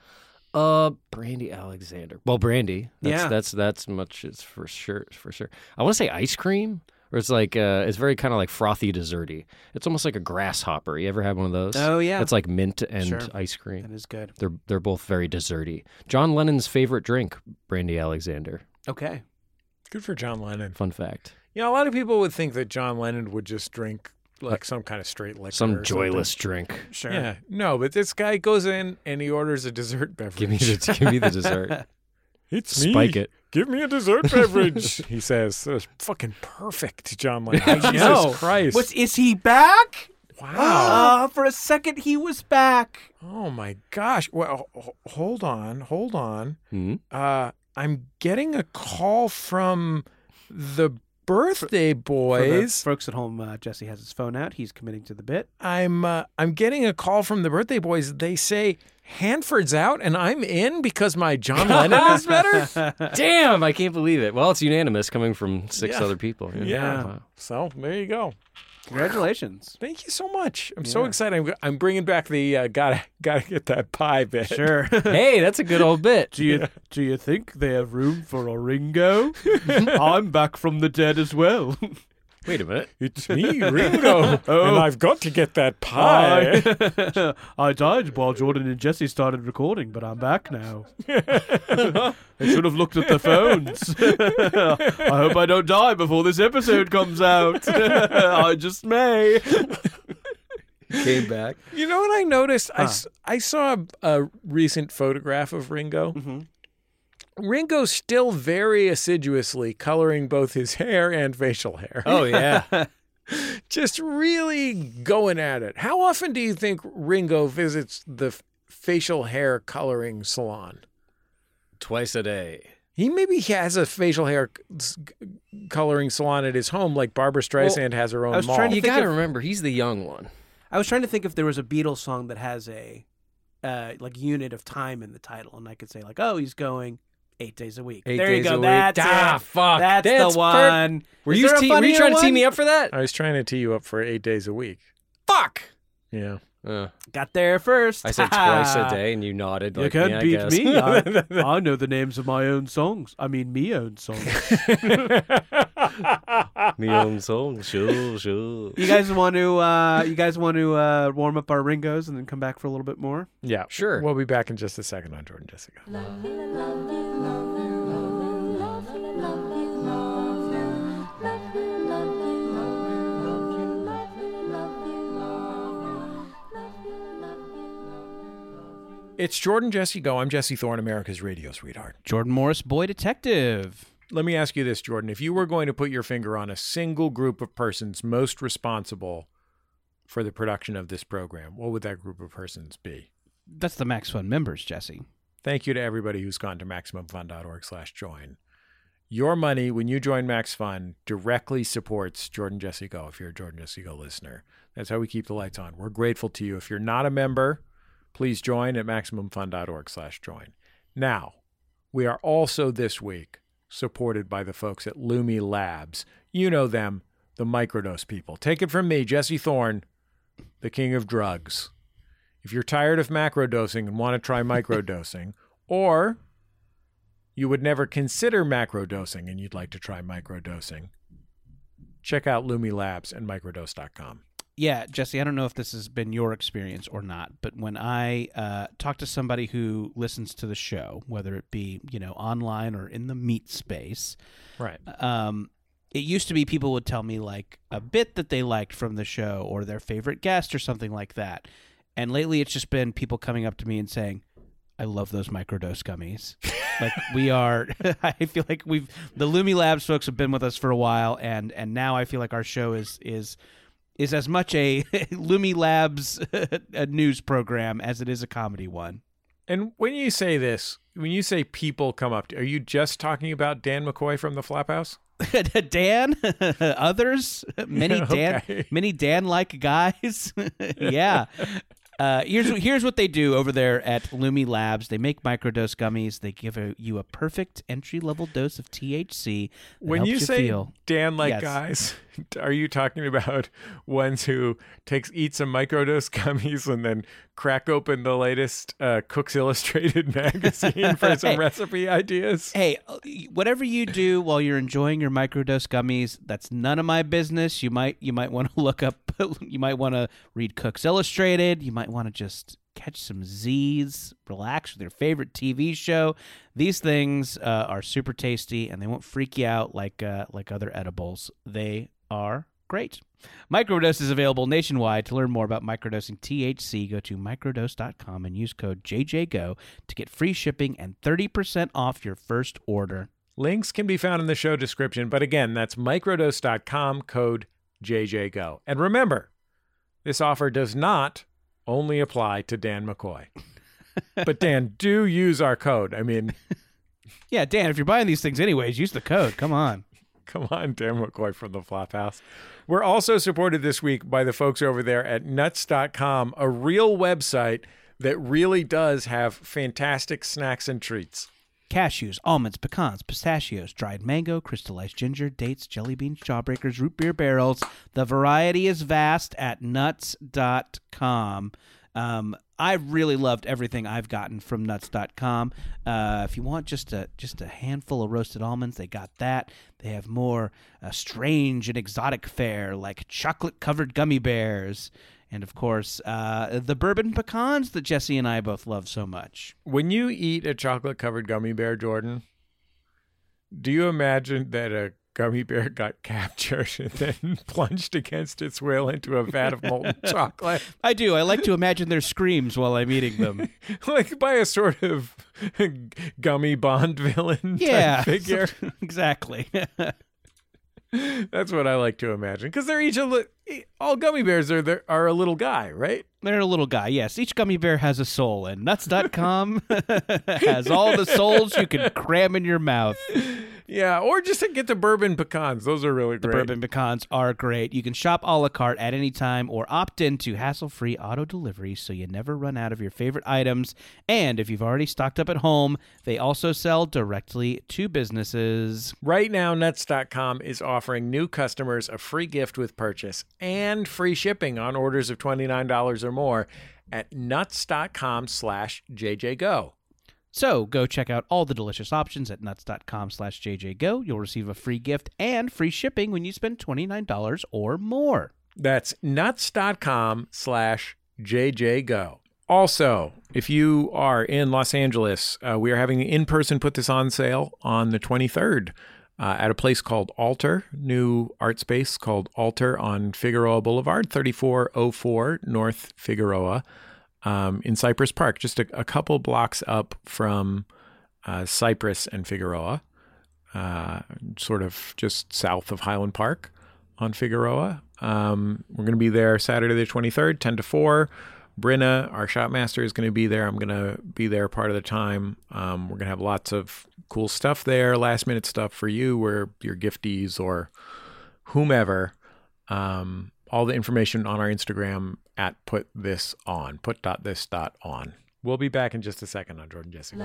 Brandy Alexander. Well, Brandy. That's much. It's for sure. I want to say ice cream, or it's like it's very kind of like frothy, desserty. It's almost like a grasshopper. You ever had one of those? Oh yeah, it's like mint and Sure. ice cream. That is good. They're both very desserty. John Lennon's favorite drink, Brandy Alexander. Okay. Good for John Lennon. Fun fact. You know, a lot of people would think that John Lennon would just drink like some kind of straight liquor. Some or joyless something. drink. Sure. Yeah. No, but this guy goes in and he orders a dessert beverage. Give me the dessert. It's Spike me. it. Give me a dessert beverage, he says. That's fucking perfect, John Lennon. I Jesus know. Christ. Is he back? Wow. For a second, he was back. Oh, my gosh. Well, hold on. Hmm? I'm getting a call from the birthday boys. For the folks at home, Jesse has his phone out. He's committing to the bit. I'm getting a call from the birthday boys. They say Hanford's out and I'm in because my John Lennon is better. Damn, I can't believe it. Well, it's unanimous coming from 6 Yeah. other people. Yeah. Wow. So there you go. Congratulations. Thank you so much. I'm so excited. I'm bringing back the gotta get that pie bit. Sure. Hey, that's a good old bit. Do you think they have room for a Ringo? I'm back from the dead as well. Wait a minute. It's me, Ringo, and I've got to get that pie. I died while Jordan and Jesse started recording, but I'm back now. They should have looked at their phones. I hope I don't die before this episode comes out. I just may. Came back. You know what I noticed? I saw a recent photograph of Ringo. Mm-hmm. Ringo's still very assiduously coloring both his hair and facial hair. Oh, yeah. Just really going at it. How often do you think Ringo visits the facial hair coloring salon? Twice a day. He maybe has a facial hair coloring salon at his home, like Barbara Streisand has her own was mall. trying to You think got to of- remember, he's the young one. I was trying to think if there was a Beatles song that has a unit of time in the title, and I could say like, oh, he's going 8 days a week. 8 there you days go. a week. That's Ah, it. fuck. That's That's the one. Were Is you there a were you funnier trying to tee one? me up for that? I was trying to tee you up for 8 days a week. Fuck. Yeah. Got there first. I said twice a day, and you nodded. You Like, can't yeah, I beat guess. me. I know the names of my own songs. I mean, me own songs. Me own song. Sure. You guys want to warm up our Ringos and then come back for a little bit more? Yeah. Sure. We'll be back in just a second on Jordan Jessica. It's Jordan Jesse Go. I'm Jesse Thorne, America's radio sweetheart. Jordan Morris, boy detective. Let me ask you this, Jordan. If you were going to put your finger on a single group of persons most responsible for the production of this program, what would that group of persons be? That's the Max Fun members, Jesse. Thank you to everybody who's gone to MaximumFun.org/join. Your money, when you join Max Fun, directly supports Jordan Jesse Go if you're a Jordan Jesse Go listener. That's how we keep the lights on. We're grateful to you. If you're not a member, please join at MaximumFun.org/join. Now, we are also this week supported by the folks at Lumi Labs. You know them, the microdose people. Take it from me, Jesse Thorne, the king of drugs. If you're tired of macrodosing and want to try microdosing, or you would never consider macrodosing and you'd like to try microdosing, check out Lumi Labs and microdose.com. Yeah, Jesse, I don't know if this has been your experience or not, but when I talk to somebody who listens to the show, whether it be, online or in the meat space, Right. it used to be people would tell me like a bit that they liked from the show or their favorite guest or something like that. And lately it's just been people coming up to me and saying, I love those microdose gummies. Like we are, I feel like the Lumi Labs folks have been with us for a while, and now I feel like our show is as much a Lumi Labs a news program as it is a comedy one. And when you say this, when you say people come up to, are you just talking about Dan McCoy from the Flaphouse? Dan, others, many Okay. Dan-like guys. Yeah. Here's what they do over there at Lumi Labs. They make microdose gummies. They give you a perfect entry-level dose of THC. When you say Dan-like Yes. guys, are you talking about ones who eat some microdose gummies and then crack open the latest Cook's Illustrated magazine for some recipe ideas? Hey, whatever you do while you're enjoying your microdose gummies, that's none of my business. You might want to look up. You might want to read Cook's Illustrated. You might want to just catch some Z's, relax with your favorite TV show. These things are super tasty, and they won't freak you out like other edibles. They are great. Microdose is available nationwide. To learn more about microdosing THC, go to microdose.com and use code JJGO to get free shipping and 30% off your first order. Links can be found in the show description, but again, that's microdose.com, code JJGO. And remember, this offer does not only apply to Dan McCoy. But Dan, do use our code. I mean... Yeah, Dan, if you're buying these things anyways, use the code. Come on. Come on, Dan McCoy from the Flophouse. We're also supported this week by the folks over there at nuts.com, a real website that really does have fantastic snacks and treats. Cashews, almonds, pecans, pistachios, dried mango, crystallized ginger, dates, jelly beans, jawbreakers, root beer barrels. The variety is vast at nuts.com. I've really loved everything I've gotten from nuts.com. If you want just a handful of roasted almonds, they got that. They have more strange and exotic fare like chocolate-covered gummy bears. And, of course, the bourbon pecans that Jesse and I both love so much. When you eat a chocolate-covered gummy bear, Jordan, do you imagine that a gummy bear got captured and then plunged against its will into a vat of molten chocolate? I do. I like to imagine their screams while I'm eating them. Like by a sort of gummy Bond villain type figure. Exactly. That's what I like to imagine. Because they're each all gummy bears are a little guy, right? They're a little guy, yes. Each gummy bear has a soul, and nuts.com has all the souls you can cram in your mouth. Yeah, or just to get the bourbon pecans. Those are really great. The bourbon pecans are great. You can shop a la carte at any time or opt into hassle-free auto delivery so you never run out of your favorite items. And if you've already stocked up at home, they also sell directly to businesses. Right now, Nuts.com is offering new customers a free gift with purchase and free shipping on orders of $29 or more at nuts.com/JJGo. So go check out all the delicious options at nuts.com/JJGo. You'll receive a free gift and free shipping when you spend $29 or more. That's nuts.com/JJGo. Also, if you are in Los Angeles, we are having an in-person Put This On sale on the 23rd at a place called Alter, new art space called Alter on Figueroa Boulevard, 3404 North Figueroa. In Cypress Park, just a couple blocks up from Cypress and Figueroa, sort of just south of Highland Park on Figueroa. We're going to be there Saturday the 23rd, 10 to 4. Brinna, our shopmaster, is going to be there. I'm going to be there part of the time. We're going to have lots of cool stuff there, last-minute stuff for you or your gifties or whomever. All the information on our Instagram at put.this.on. We'll be back in just a second on Jordan Jesse.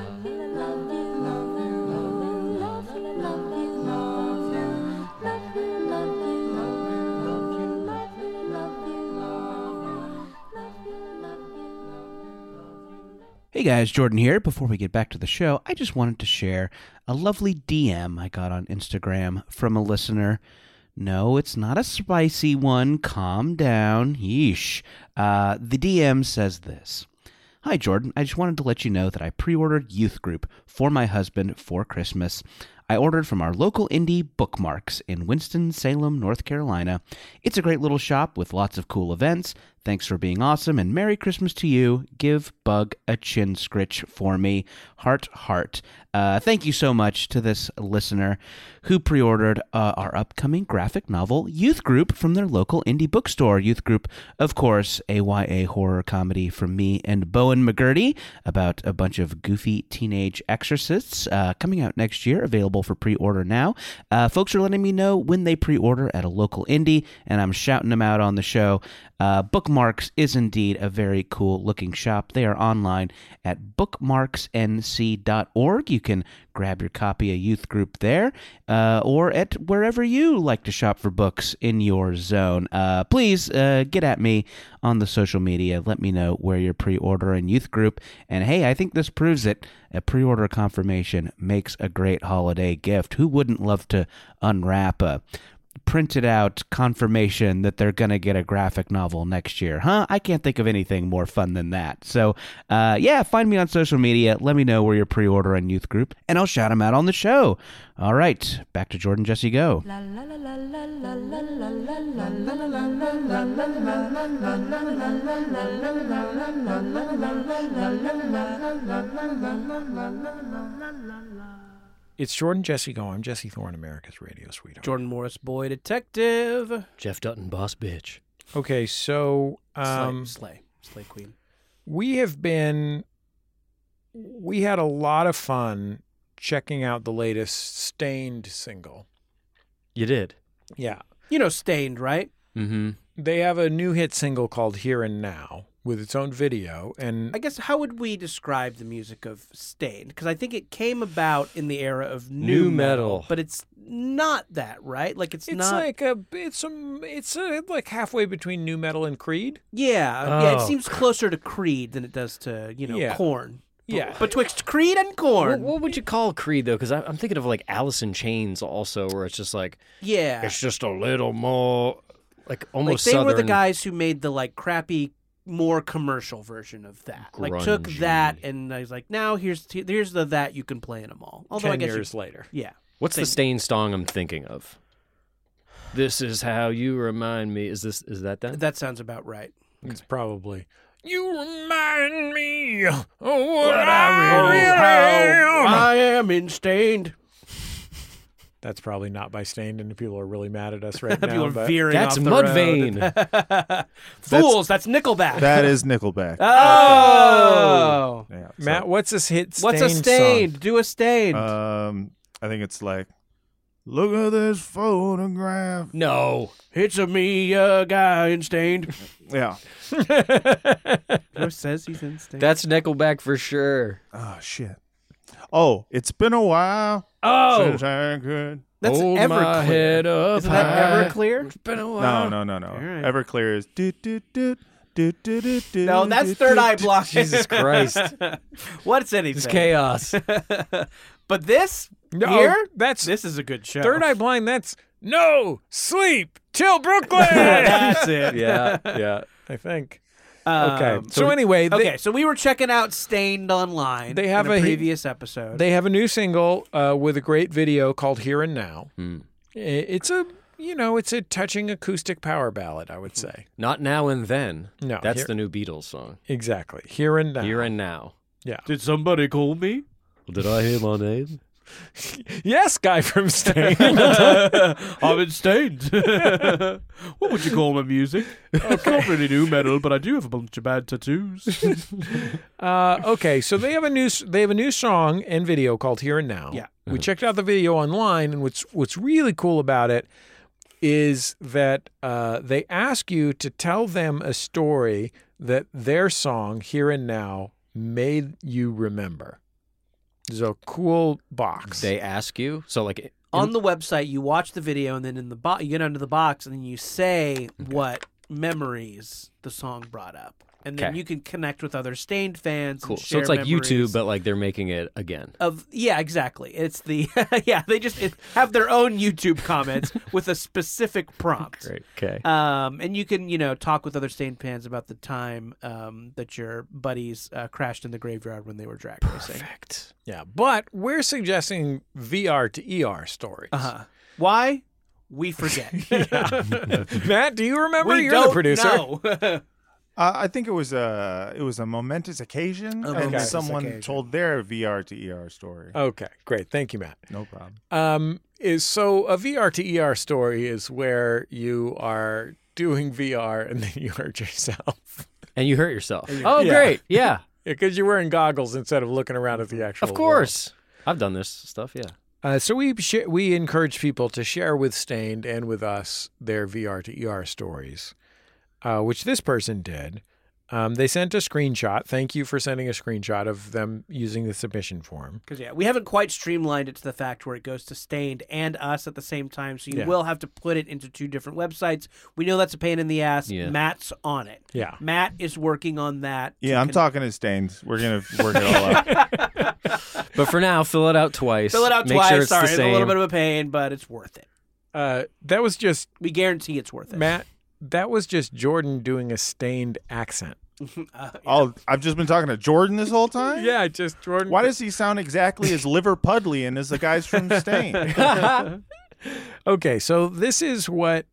Hey guys, Jordan here. Before we get back to the show, I just wanted to share a lovely DM I got on Instagram from a listener. No, it's not a spicy one. Calm down. Yeesh. The DM says this. Hi, Jordan. I just wanted to let you know that I pre-ordered Youth Group for my husband for Christmas. I ordered from our local indie Bookmarks in Winston-Salem, North Carolina. It's a great little shop with lots of cool events. Thanks for being awesome, and Merry Christmas to you. Give Bug a chin scritch for me. Heart, heart. Thank you so much to this listener who pre-ordered our upcoming graphic novel, Youth Group, from their local indie bookstore. Youth Group, of course, a YA horror comedy from me and Bowen McGurty about a bunch of goofy teenage exorcists, coming out next year, available available for pre-order now. Folks are letting me know when they pre-order at a local indie, and I'm shouting them out on the show. Bookmarks is indeed a very cool-looking shop. They are online at bookmarksnc.org. You can grab your copy of Youth Group there, or at wherever you like to shop for books in your zone. Please get at me on the social media. Let me know where you're pre-ordering Youth Group. And hey, I think this proves it. A pre-order confirmation makes a great holiday gift. Who wouldn't love to unwrap a printed out confirmation that they're going to get a graphic novel next year? I can't think of anything more fun than that. So, find me on social media. Let me know where you're pre-ordering Youth Group, and I'll shout them out on the show. All right, back to Jordan, Jesse, go. It's Jordan, Jesse Go. I'm Jesse Thorne, America's radio sweetheart. Jordan Morris, boy detective. Jeff Dutton, boss bitch. Okay, so Slay Queen. we had a lot of fun checking out the latest Stained single. You did. Yeah. You know Stained, right? Mm-hmm. They have a new hit single called Here and Now with its own video. And I guess how would we describe the music of Stained? Because I think it came about in the era of Nu metal. but it's not that, right? Like it's not. like it's like halfway between nu metal and Creed. Yeah, it Oh. seems closer to Creed than it does to Yeah. Korn. Yeah. Betwixt Creed and Korn. What would you call Creed, though? Because I'm thinking of like Alice in Chains also, where it's just like, Yeah, it's just a little more, like like almost they southern. were the guys who made the like crappy, more commercial version of that. Like took Grungy. that and I was like, now here's the that you can play in them all. Although 10 I guess years later. yeah. What's the Stain song I'm thinking of? This is how you remind me. Is that that? That sounds about right. It's probably you remind me of what I am in Stained. That's probably not by Stained, and people are really mad at us right now. People are but veering That's off the Mudvayne. road. Fools, that's Nickelback. That is Nickelback. Oh. Yeah, Matt, what's this hit? What's a Stained Stained? song? Do a Stained. I think it's like, look at this photograph. No. It's a me, a guy in Stained. Yeah. Who says he's in Stained? That's Nickelback for sure. Oh shit. Oh, it's been a while oh, since I could. that's Hold my Everclear. head up Isn't that high. Everclear? It's been a while. No. right. Everclear is do do do do do do do. No, that's Third Eye Blind. Jesus Christ. What's anything? It's chaos. But this No, here, that's this is a good show. Third Eye Blind. That's No Sleep Till Brooklyn. That's it. yeah. I think. Okay. So we- anyway, Okay, so we were checking out Stained online. They have in a a- previous episode. they have a new single with a great video called Here and Now. Hmm. It's a touching acoustic power ballad, I would say. Not Now and Then. No, That's here- the new Beatles song. Exactly. Here and Now. Here and Now. Yeah. Did somebody call me? Did I hear my name? Yes, guy from Stained. I'm in Stained. What would you call my music? It's not really new metal, but I do have a bunch of bad tattoos. Okay, so they have a new song and video called Here and Now. Yeah. We checked out the video online, and what's really cool about it is that they ask you to tell them a story that their song Here and Now made you remember. There's a cool box. They ask you? So, like, On the website, you watch the video, and then in the you get under the box, and then you say what memories the song brought up. And then Okay. you can connect with other Stained fans. cool. And So share it's like memories YouTube, but like they're making it again. yeah, exactly. It's the they just have their own YouTube comments with a specific prompt. Great. Okay. And you can talk with other Stained fans about the time that your buddies crashed in the graveyard when they were drag racing. Perfect. Yeah, but we're suggesting VR to ER stories. Why? We forget. Matt, do you remember? We You're don't the producer. know. I think it was a momentous occasion, and momentous someone occasion. told their VR to ER story. Okay, great. Thank you, Matt. No problem. So a VR to ER story is where you are doing VR and then you hurt yourself And you hurt yourself. Oh, Yeah. great. Yeah. because you're wearing goggles instead of looking around at the actual. Of course. I've done this stuff. Yeah. So we encourage people to share with Stained and with us their VR to ER stories, which this person did. They sent a screenshot. Thank you for sending a screenshot of them using the submission form. Because, we haven't quite streamlined it to the fact where it goes to Stained and us at the same time, so you will have to put it into 2 different websites. We know that's a pain in the ass. Yeah. Matt's on it. Yeah. Matt is working on that. Yeah, I'm talking to Stains. We're going to work it all out. But for now, fill it out twice. Fill it out Make twice. Sure it's Sorry, the it's same. a little bit of a pain, but it's worth it. That was just, We guarantee it's worth it. Matt, that was just Jordan doing a Stained accent. I've just been talking to Jordan this whole time? Yeah, just Jordan. Why does he sound exactly as Liverpudlian as the guys from Stain? Okay, so this is what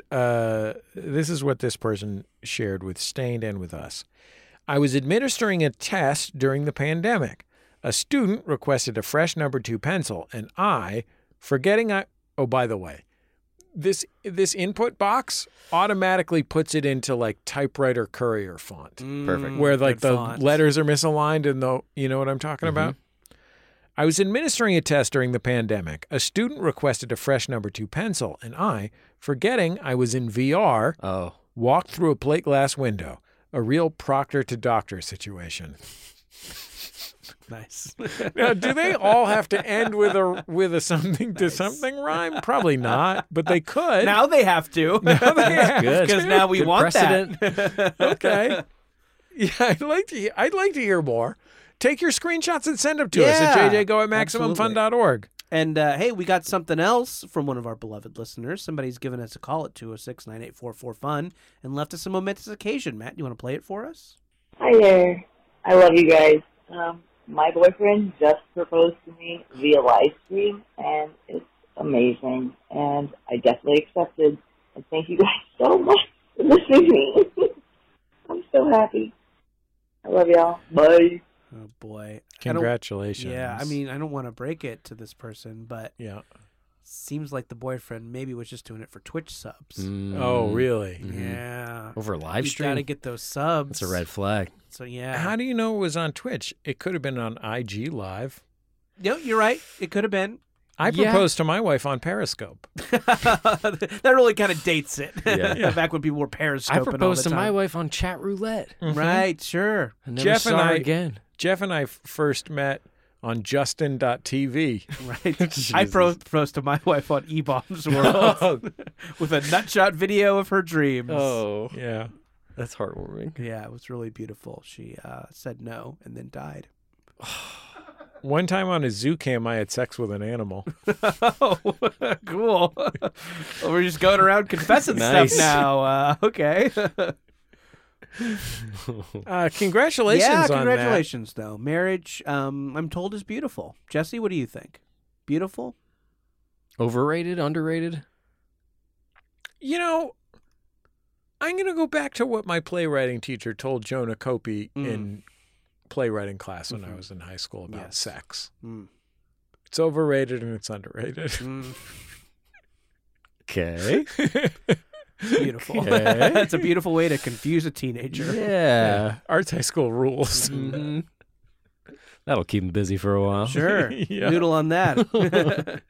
this person shared with Stained and with us. I was administering a test during the pandemic. A student requested a fresh number 2 pencil, and I, forgetting oh, by the way, this input box automatically puts it into like typewriter courier font, Perfect. where like good the font. letters are misaligned and you know what I'm talking about? I was administering a test during the pandemic. A student requested a fresh number 2 pencil, and I, forgetting I was in VR, Oh. walked through a plate glass window. A real Proctor to Doctor situation. Nice. Now, do they all have to end with a something to something rhyme? Probably not, but they could. Now they have to. Good. Because now we Good want precedent. that. Okay. Yeah, I'd like to hear more. Take your screenshots and send them to us at Yeah, jjgo@maximumfun.org. And hey, we got something else from one of our beloved listeners. Somebody's given us a call at 206-984-4FUN and left us a momentous occasion. Matt, you want to play it for us? Hi there. I love you guys. My boyfriend just proposed to me via live stream, and it's amazing. And I definitely accepted. And thank you guys so much for listening to me. I'm so happy. I love y'all. Bye. Oh, boy. Congratulations. I don't want to break it to this person, but Yeah. seems like the boyfriend maybe was just doing it for Twitch subs. Oh, really? Yeah. Over live You stream? got to get those subs. That's a red flag. So, yeah. How do you know it was on Twitch? It could have been on IG Live. No, you're right. It could have been. I proposed to my wife on Periscope. That really kind of dates it. Yeah. Back when people were periscoping I all proposed the to time. my wife on chat roulette. Right, sure. I never Jeff saw and her I- again. Jeff and I first met on Justin.tv. Right. I proposed to my wife on E-Bombs World with a nutshot video of her dreams. Oh, Yeah. that's heartwarming. Yeah, it was really beautiful. She said no and then died. One time on a zoo cam, I had sex with an animal. Oh, cool. Well, we're just going around confessing Nice. stuff now. Okay. Congratulations yeah, on congratulations, though. Marriage, I'm told, is beautiful. Jesse, what do you think? Beautiful? Overrated? Underrated? that. You know, I'm going to go back to what my playwriting teacher told Jonah Copey in playwriting class when I was in high school about sex. Mm. It's overrated and it's underrated. Mm. Okay. Beautiful. Okay. That's a beautiful way to confuse a teenager. Yeah. Arts high school rules. Mhm. That'll keep him busy for a while. Sure. Yeah. Noodle on that.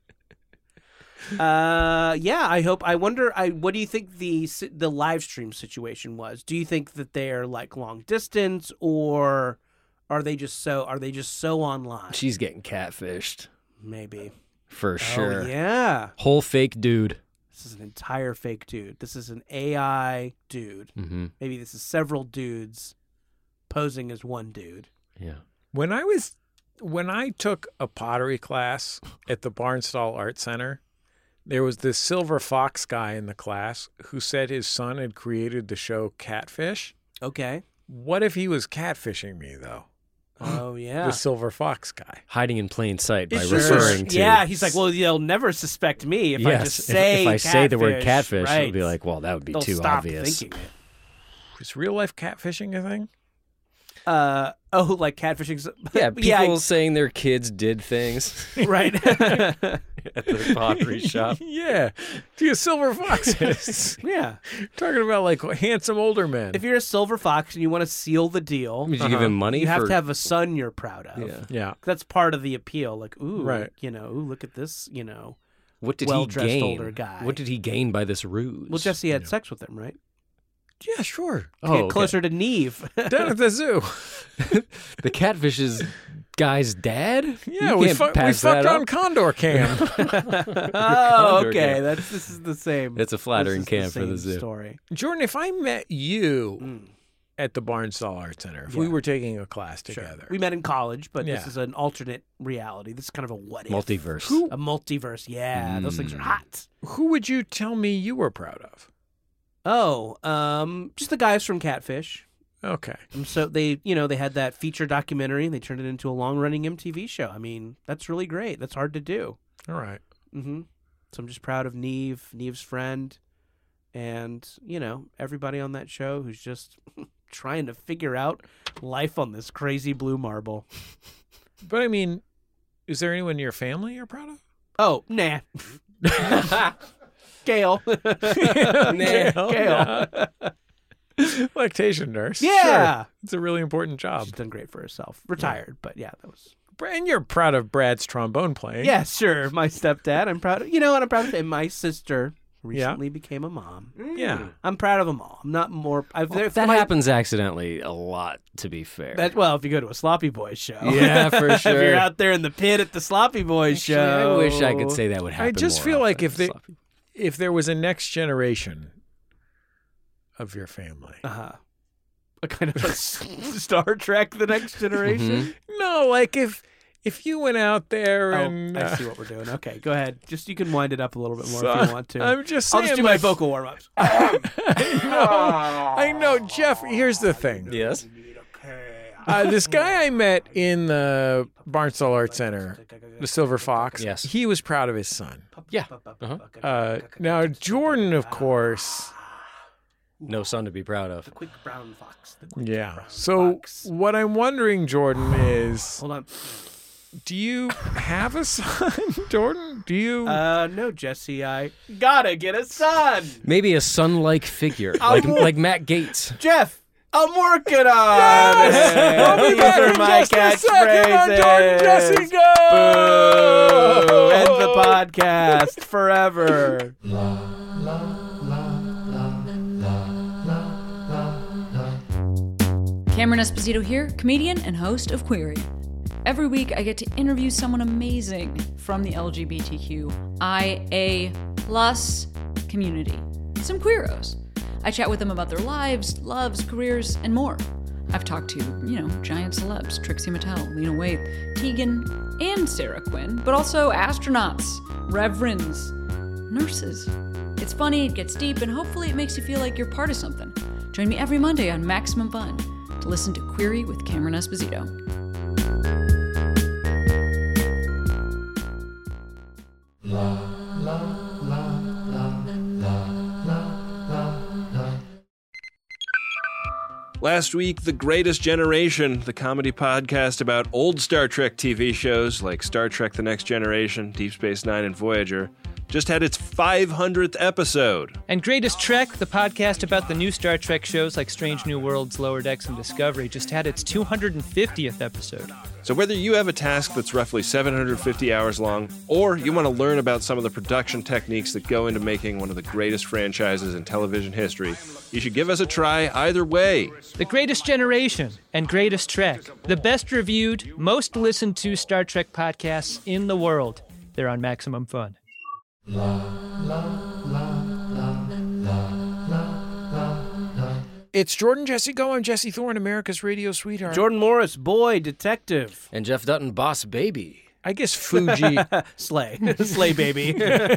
I wonder what do you think the live stream situation was? Do you think that they're like long distance, or are they just so online? She's getting catfished Maybe. for sure. Oh, yeah. Whole fake dude. This is an entire fake dude. This is an AI dude. Mm-hmm. Maybe this is several dudes posing as one dude. Yeah. When I took a pottery class at the Barnstall Art Center, there was this Silver Fox guy in the class who said his son had created the show Catfish. Okay. What if he was catfishing me, though? Oh, yeah. The Silver Fox guy. Hiding in plain sight by It's just referring to. Yeah, he's like, well, you'll never suspect me if I Yes, just say if I say the word catfish, catfish, right. it'll be like, well, that would be They'll too stop obvious. thinking it. Is real life catfishing a thing? Like catfishing. Yeah, people saying their kids did things right. at the pottery shop. Yeah, to your silver foxes. Yeah. Talking about like handsome older men. If you're a silver fox and you want to seal the deal, Did you give him money? you have for... to have a son you're proud of. Yeah. Yeah. That's part of the appeal. Like, ooh, Right. ooh, look at this, What did he well-dressed gain? older guy. What did he gain by this ruse? Well, Jesse had sex with him, right? Yeah, sure. Get okay. closer to Neve. Down at the zoo. The catfish's guy's dad? Yeah, You we can't fucked pass that on up. Condor Cam. Oh, okay. cam. This is the same. It's a flattering this is cam for the same zoo. Story. Jordan, if I met you at the Barnstall Art Center, if we Yeah. were taking a class Sure. together, We met in college, but Yeah. this is an alternate reality. This is kind of a what if. Multiverse. A multiverse. Yeah, those things are hot. who would you tell me you were proud of? Oh, just the guys from Catfish. Okay. So they had that feature documentary and they turned it into a long-running MTV show. I mean, that's really great. That's hard to do. All right. Mm-hmm. So I'm just proud of Neve's friend, and everybody on that show who's just trying to figure out life on this crazy blue marble. But I mean, is there anyone in your family you're proud of? Oh, nah. Gail. Gail. Lactation nurse. Yeah. Sure. It's a really important job. She's done great for herself. Retired, but yeah, that was. And you're proud of Brad's trombone playing. Yeah, sure. My stepdad. I'm proud of. And I'm proud of him. My sister recently became a mom. Yeah. I'm proud of them all. I'm not more. That happens accidentally a lot, to be fair. If you go to a Sloppy Boys show. Yeah, for If sure. you're out there in the pit at the Sloppy Boys Actually, show. I wish I could say that would happen. I just more feel like often. if there was a next generation of your family. A kind of a Star Trek: The Next Generation. No, like if you went out there Oh, and I see what we're doing. Okay, go ahead. Just you can wind it up a little bit more So, if you want to. I'm just I'll saying, just do my like- vocal warm-ups. I know, Jeff. Here's the thing. Yes? This guy I met in the Barnstall Art Center, the Silver Fox. Yes. He was proud of his son. Yeah. Now Jordan, of course. No son to be proud of. Quick brown fox. The quick Yeah. brown So fox. what I'm wondering, Jordan, is Hold on. do you have a son, Jordan? Do you? No, Jesse. I gotta get a son. Maybe a son-like figure, like Matt Gates. Jeff, I'm working on it. I'll be These back are in my just a second on Jordan Jesse catchphrases. Go! Boo. End the podcast forever. Cameron Esposito here, comedian and host of Query. Every week I get to interview someone amazing from the LGBTQIA+ community, some queeros. I chat with them about their lives, loves, careers, and more. I've talked to, giant celebs, Trixie Mattel, Lena Waithe, Tegan, and Sarah Quinn, but also astronauts, reverends, nurses. It's funny, it gets deep, and hopefully it makes you feel like you're part of something. Join me every Monday on Maximum Fun to listen to Query with Cameron Esposito. Last week, The Greatest Generation, the comedy podcast about old Star Trek TV shows like Star Trek The Next Generation, Deep Space Nine, and Voyager, just had its 500th episode. And Greatest Trek, the podcast about the new Star Trek shows like Strange New Worlds, Lower Decks, and Discovery, just had its 250th episode. So whether you have a task that's roughly 750 hours long, or you want to learn about some of the production techniques that go into making one of the greatest franchises in television history, you should give us a try either way. The Greatest Generation and Greatest Trek, the best reviewed, most listened to Star Trek podcasts in the world. They're on Maximum Fun. It's Jordan Jesse Go. I'm Jesse Thorne, America's radio sweetheart. Jordan Morris, boy, detective. And Jeff Dutton, boss baby. I guess Fuji. Slay. Slay, baby.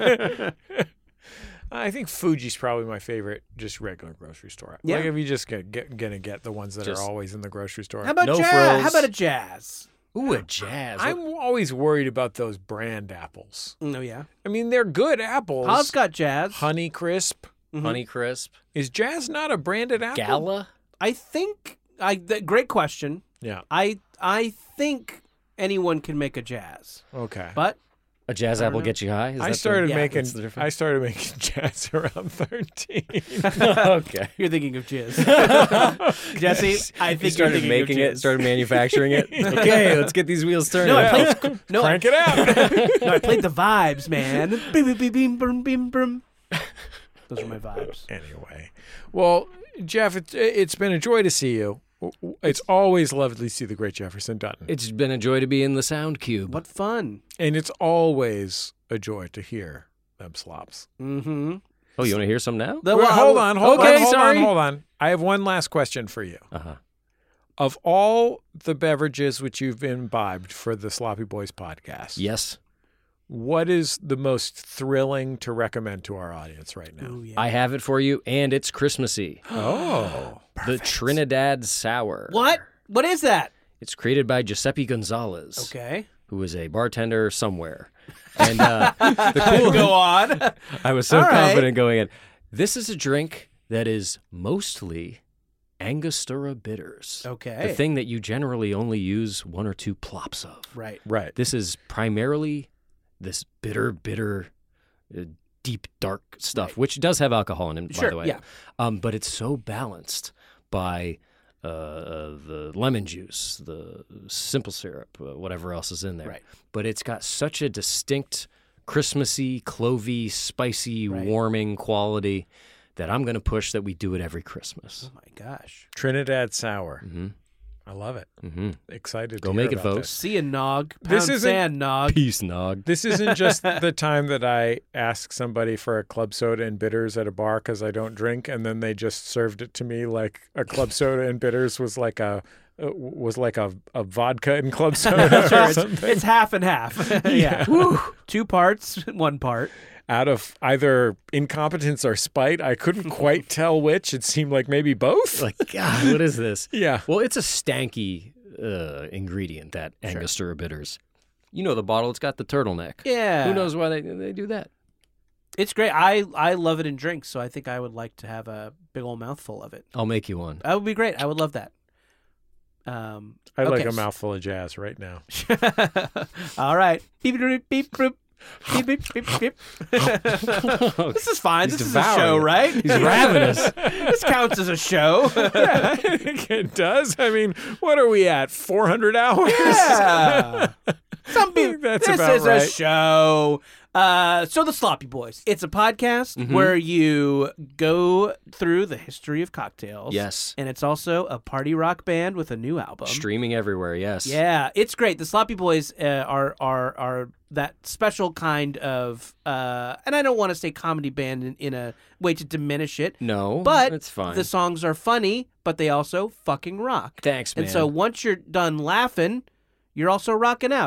I think Fuji's probably my favorite, just regular grocery store. Yeah. Like if you just gonna get the ones that Just- are always in the grocery store. How about No jazz? frills. How about a jazz? Ooh, a jazz. I'm always worried about those brand apples. Oh, yeah. I mean, they're good apples. Paul's got jazz. Honey Crisp. Honey Crisp. Is Jazz not a branded apple? Gala. I think Great question. Yeah. I think anyone can make a jazz, Okay. but A jazz apple gets you high? Is I that started yeah, making that's the difference? I started making jazz around 13. Okay. you're thinking of jizz. Jesse, I think You started you're making thinking of it, jizz. started manufacturing it. Okay, let's get these wheels turning. No, I played. No, Crank it out. no, I played the vibes, man. Beep, beep, beep, beep, boom, beep, boom. Those are my vibes. Anyway, well, Jeff, it's been a joy to see you. It's always lovely to see the great Jefferson Dutton. It's been a joy to be in the Sound Cube. What fun. And it's always a joy to hear them slops. Mm-hmm. Oh, you want to hear some now? Wait, hold on. Okay, sorry. Hold on. I have one last question for you. Uh-huh. Of all the beverages which you've imbibed for the Sloppy Boys podcast, Yes. what is the most thrilling to recommend to our audience right now? I have it for you, and it's Christmassy. Oh. The Trinidad Sour. What? What is that? It's created by Giuseppe Gonzalez, Okay. who is a bartender somewhere. And the cool Go on. I was so All right. confident going in. This is a drink that is mostly Angostura bitters. Okay. The thing that you generally only use 1 or 2 plops of. Right. Right. This is primarily this bitter, deep, dark stuff, which does have alcohol in it, by Sure, the way. yeah. But it's so balanced by the lemon juice, the simple syrup, whatever else is in there. Right. But it's got such a distinct Christmassy, clovey, spicy, Right. warming quality that I'm going to push that we do it every Christmas. Oh, my gosh. Trinidad Sour. Mm-hmm. I love it. Mm-hmm. Excited Go to make hear it, about folks. See ya, Nog. This Pound isn't- sand, Nog. Peace, Nog. This isn't just the time that I ask somebody for a club soda and bitters at a bar because I don't drink, and then they just served it to me like a club soda and bitters was like a vodka and club soda Sure, or it's, something. it's half and half. Yeah. Woo. 2 parts, 1 part. Out of either incompetence or spite, I couldn't quite tell which. It seemed like maybe both. Like, God, what is this? Yeah. Well, it's a stanky ingredient, that Angostura bitters. You know the bottle, it's got the turtleneck. Yeah. Who knows why they do that? It's great. I love it in drinks, so I think I would like to have a big old mouthful of it. I'll make you one. That would be great. I would love that. I like okay. a mouthful of jazz right now. All right. Beep, beep, beep, beep. Beep, beep, beep, beep. This is fine. He's This is a devouring show, it. right? He's ravenous. This counts as a show. I think it does. I mean, what are we at? 400 hours? Yeah. Some people. That's This about is right. a show. So the Sloppy Boys. It's a podcast where you go through the history of cocktails. Yes. And it's also a party rock band with a new album. Streaming everywhere, yes. Yeah, it's great. The Sloppy Boys are that special kind of, and I don't want to say comedy band in a way to diminish it. No, But it's fine. the songs are funny, but they also fucking rock. Thanks, man. And so once you're done laughing, you're also rocking out.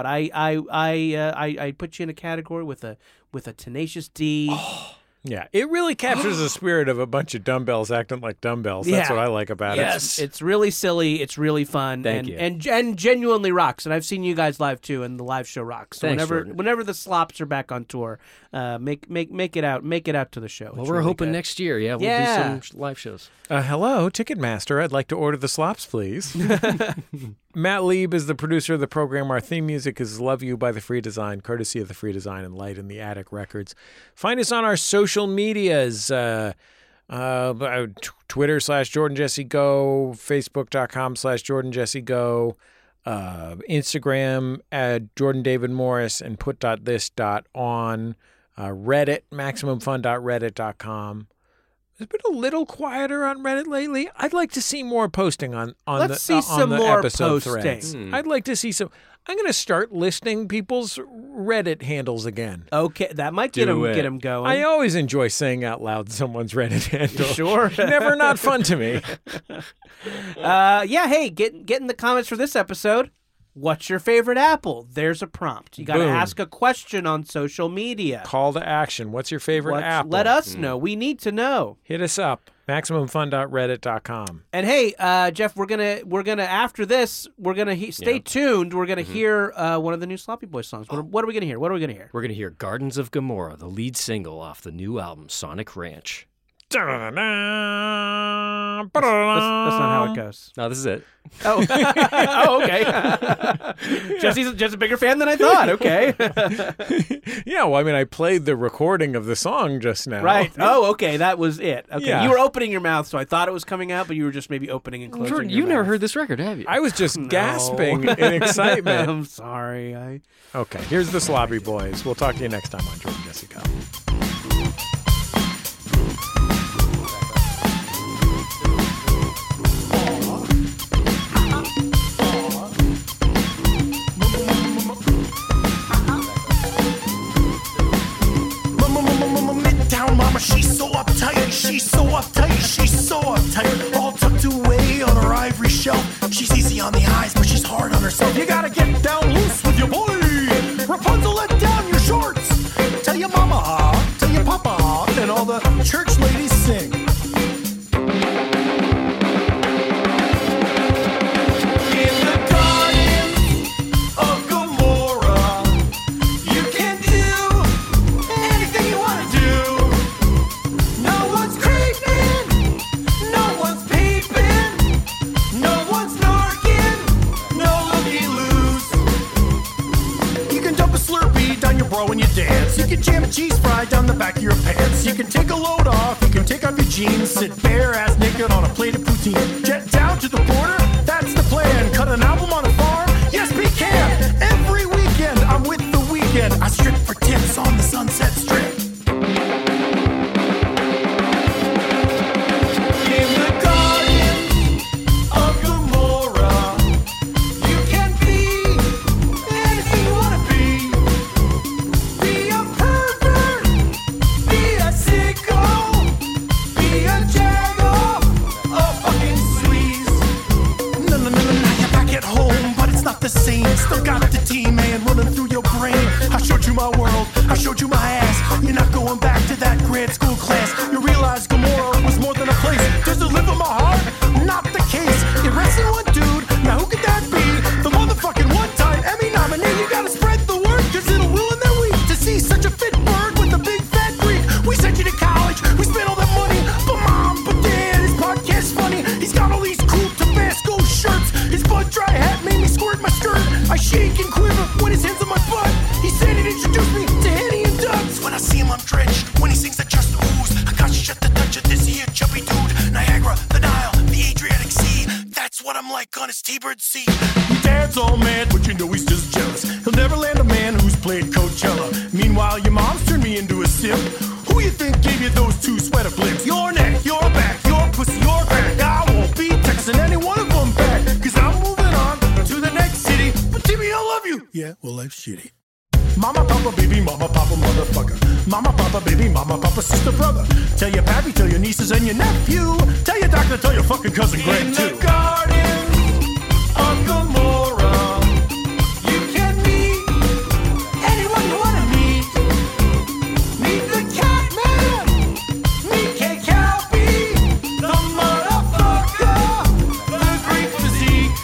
I put you in a category with a Tenacious D. Yeah, it really captures the spirit of a bunch of dumbbells acting like dumbbells. That's Yeah. what I like about it. It's really silly. It's really fun. Thank and, you. and genuinely rocks. And I've seen you guys live too, and the live show rocks. So Thanks, Jordan. whenever the Slops are back on tour, make it out to the show. well, It's we're really hoping good. next year. Yeah, we'll Yeah. do some live shows. Hello, Ticketmaster. I'd like to order the slops, please. Matt Lieb is the producer of the program. Our theme music is Love You by The Free Design, courtesy of The Free Design and Light in the Attic Records. Find us on our social medias. Twitter /JordanJesseGo, Facebook.com/JordanJesseGo, Instagram at Jordan David Morris, and put.this.on, Reddit, MaximumFun.reddit.com. It's been a little quieter on Reddit lately. I'd like to see more posting on Let's see the some on the more episode posting. threads. I'd like to see some. I'm going to start listing people's Reddit handles again. Okay, that might Do get it. him going. I always enjoy saying out loud someone's Reddit handle. Sure. Never not fun to me. Yeah. Hey, get in the comments for this episode. What's your favorite apple? There's a prompt. You got to Boom. ask a question on social media. Call to action. What's your favorite apple? Let us know. We need to know. Hit us up. MaximumFun.reddit.com. And hey, Jeff, we're gonna after this, we're gonna stay tuned. We're gonna hear one of the new Sloppy Boys songs. What are we gonna hear? What are we gonna hear? We're going to hear Gardens of Gomorrah, the lead single off the new album, Sonic Ranch. Da-da-da-da. That's not how it goes. No, this is it. Oh, oh, okay. Jesse's just a bigger fan than I thought. Okay. Yeah, well, I mean, I played the recording of the song just now. Right. Oh, okay. That was it. Okay. Yeah. You were opening your mouth, so I thought it was coming out, but you were just maybe opening and closing Jordan, your you've never mouth. heard this record, have you? I was just gasping in excitement. I'm sorry. Okay, here's the Sloppy Boys. We'll talk to you next time on Jordan Jesse Go. Midtown mama, she's so uptight, she's so uptight, she's so uptight. All tucked away on her ivory shelf. She's easy on the eyes, but she's hard on herself. You gotta get down loose with your boy. Rapunzel, let down your shorts. Tell your mama, tell your papa, and all the church ladies sing. In the gardens of Gomorrah, you can do anything you want to do. No one's creeping, no one's peeping, no one's narking, no looky-loos. You can dump a Slurpee down your bro when you dance. You can jam a cheese fry down the back of your pants. You can take a load off, you can take off your jeans, sit bare-ass naked on a plate of poutine. Jet down to the border, that's the plan. Cut an album on a farm, yes we can. Every weekend, I'm with the weekend. I strip for tips on the Sunset Strip. In the gardens of Gomorrah, you can be anything you want to be. Be a pervert, be a sicko, be a jago, a fucking squeeze. No, now you're back at home, but it's not the same. Still got the T-Man running through your brain. I showed you my world, I showed you my ass. You're not going back to that grade school class. You realize Gomorrah was more than a place. Does it live in my heart? Not the case. It rests in one dude, now who could that be? The motherfucking one-time Emmy nominee. You gotta spread the word, cause it'll ruin their week. To see such a fit bird with a big fat freak. We sent you to college, we spent all that money. But mom, but dad, his podcast's funny. He's got all these cool Tabasco shirts. His bud dry hat made me squirt my skirt. I shake and quiver when his hands on my butt. He said he'd introduce me to Henny and Ducks. When I see him, I'm drenched. When he sings, I just ooze. I got you at the touch of this here chubby dude. Niagara, the Nile, the Adriatic Sea. That's what I'm like on his T-bird seat. Your dad's all mad, but you know he's just jealous. He'll never land a man who's played Coachella. Meanwhile, your mom's turned me into a simp. Who you think gave you those two sweater blips? Your neck, your back, your pussy, your crack. I won't be texting any one of them back. Cause I'm moving on to the next city. But Timmy, I love you. Yeah, well, life's shitty. Mama, papa, baby, mama, papa, motherfucker. Mama, papa, baby, mama, papa, sister, brother. Tell your pappy, tell your nieces and your nephew. Tell your doctor, tell your fucking cousin Greg, too. In the garden of Gomorrah, you can meet anyone you want to meet. Meet the cat man, meet Kay Calby, the motherfucker, the Greek physique.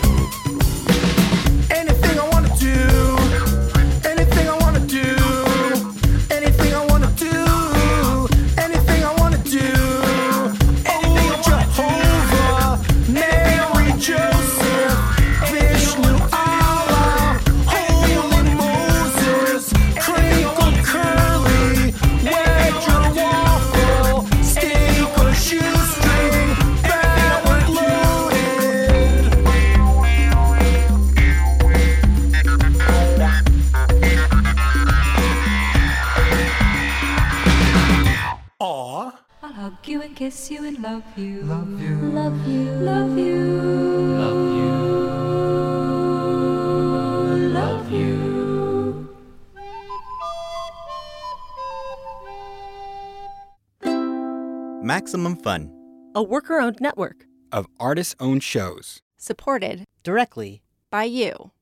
Anything I want to do, anything I want to do, anything I want to do, anything I want to do. Oh, Jehovah, Mary, Joseph, Vishnu, Allah, Holy Moses, crinkle curly, wedge or waffle, steak or shoestring, backward loaded. Aw. I'll hug you and kiss you and love you. Love you. Love you. Love you. Love you. Love you. Maximum Fun, A worker-owned network of artist-owned shows. supported directly by you.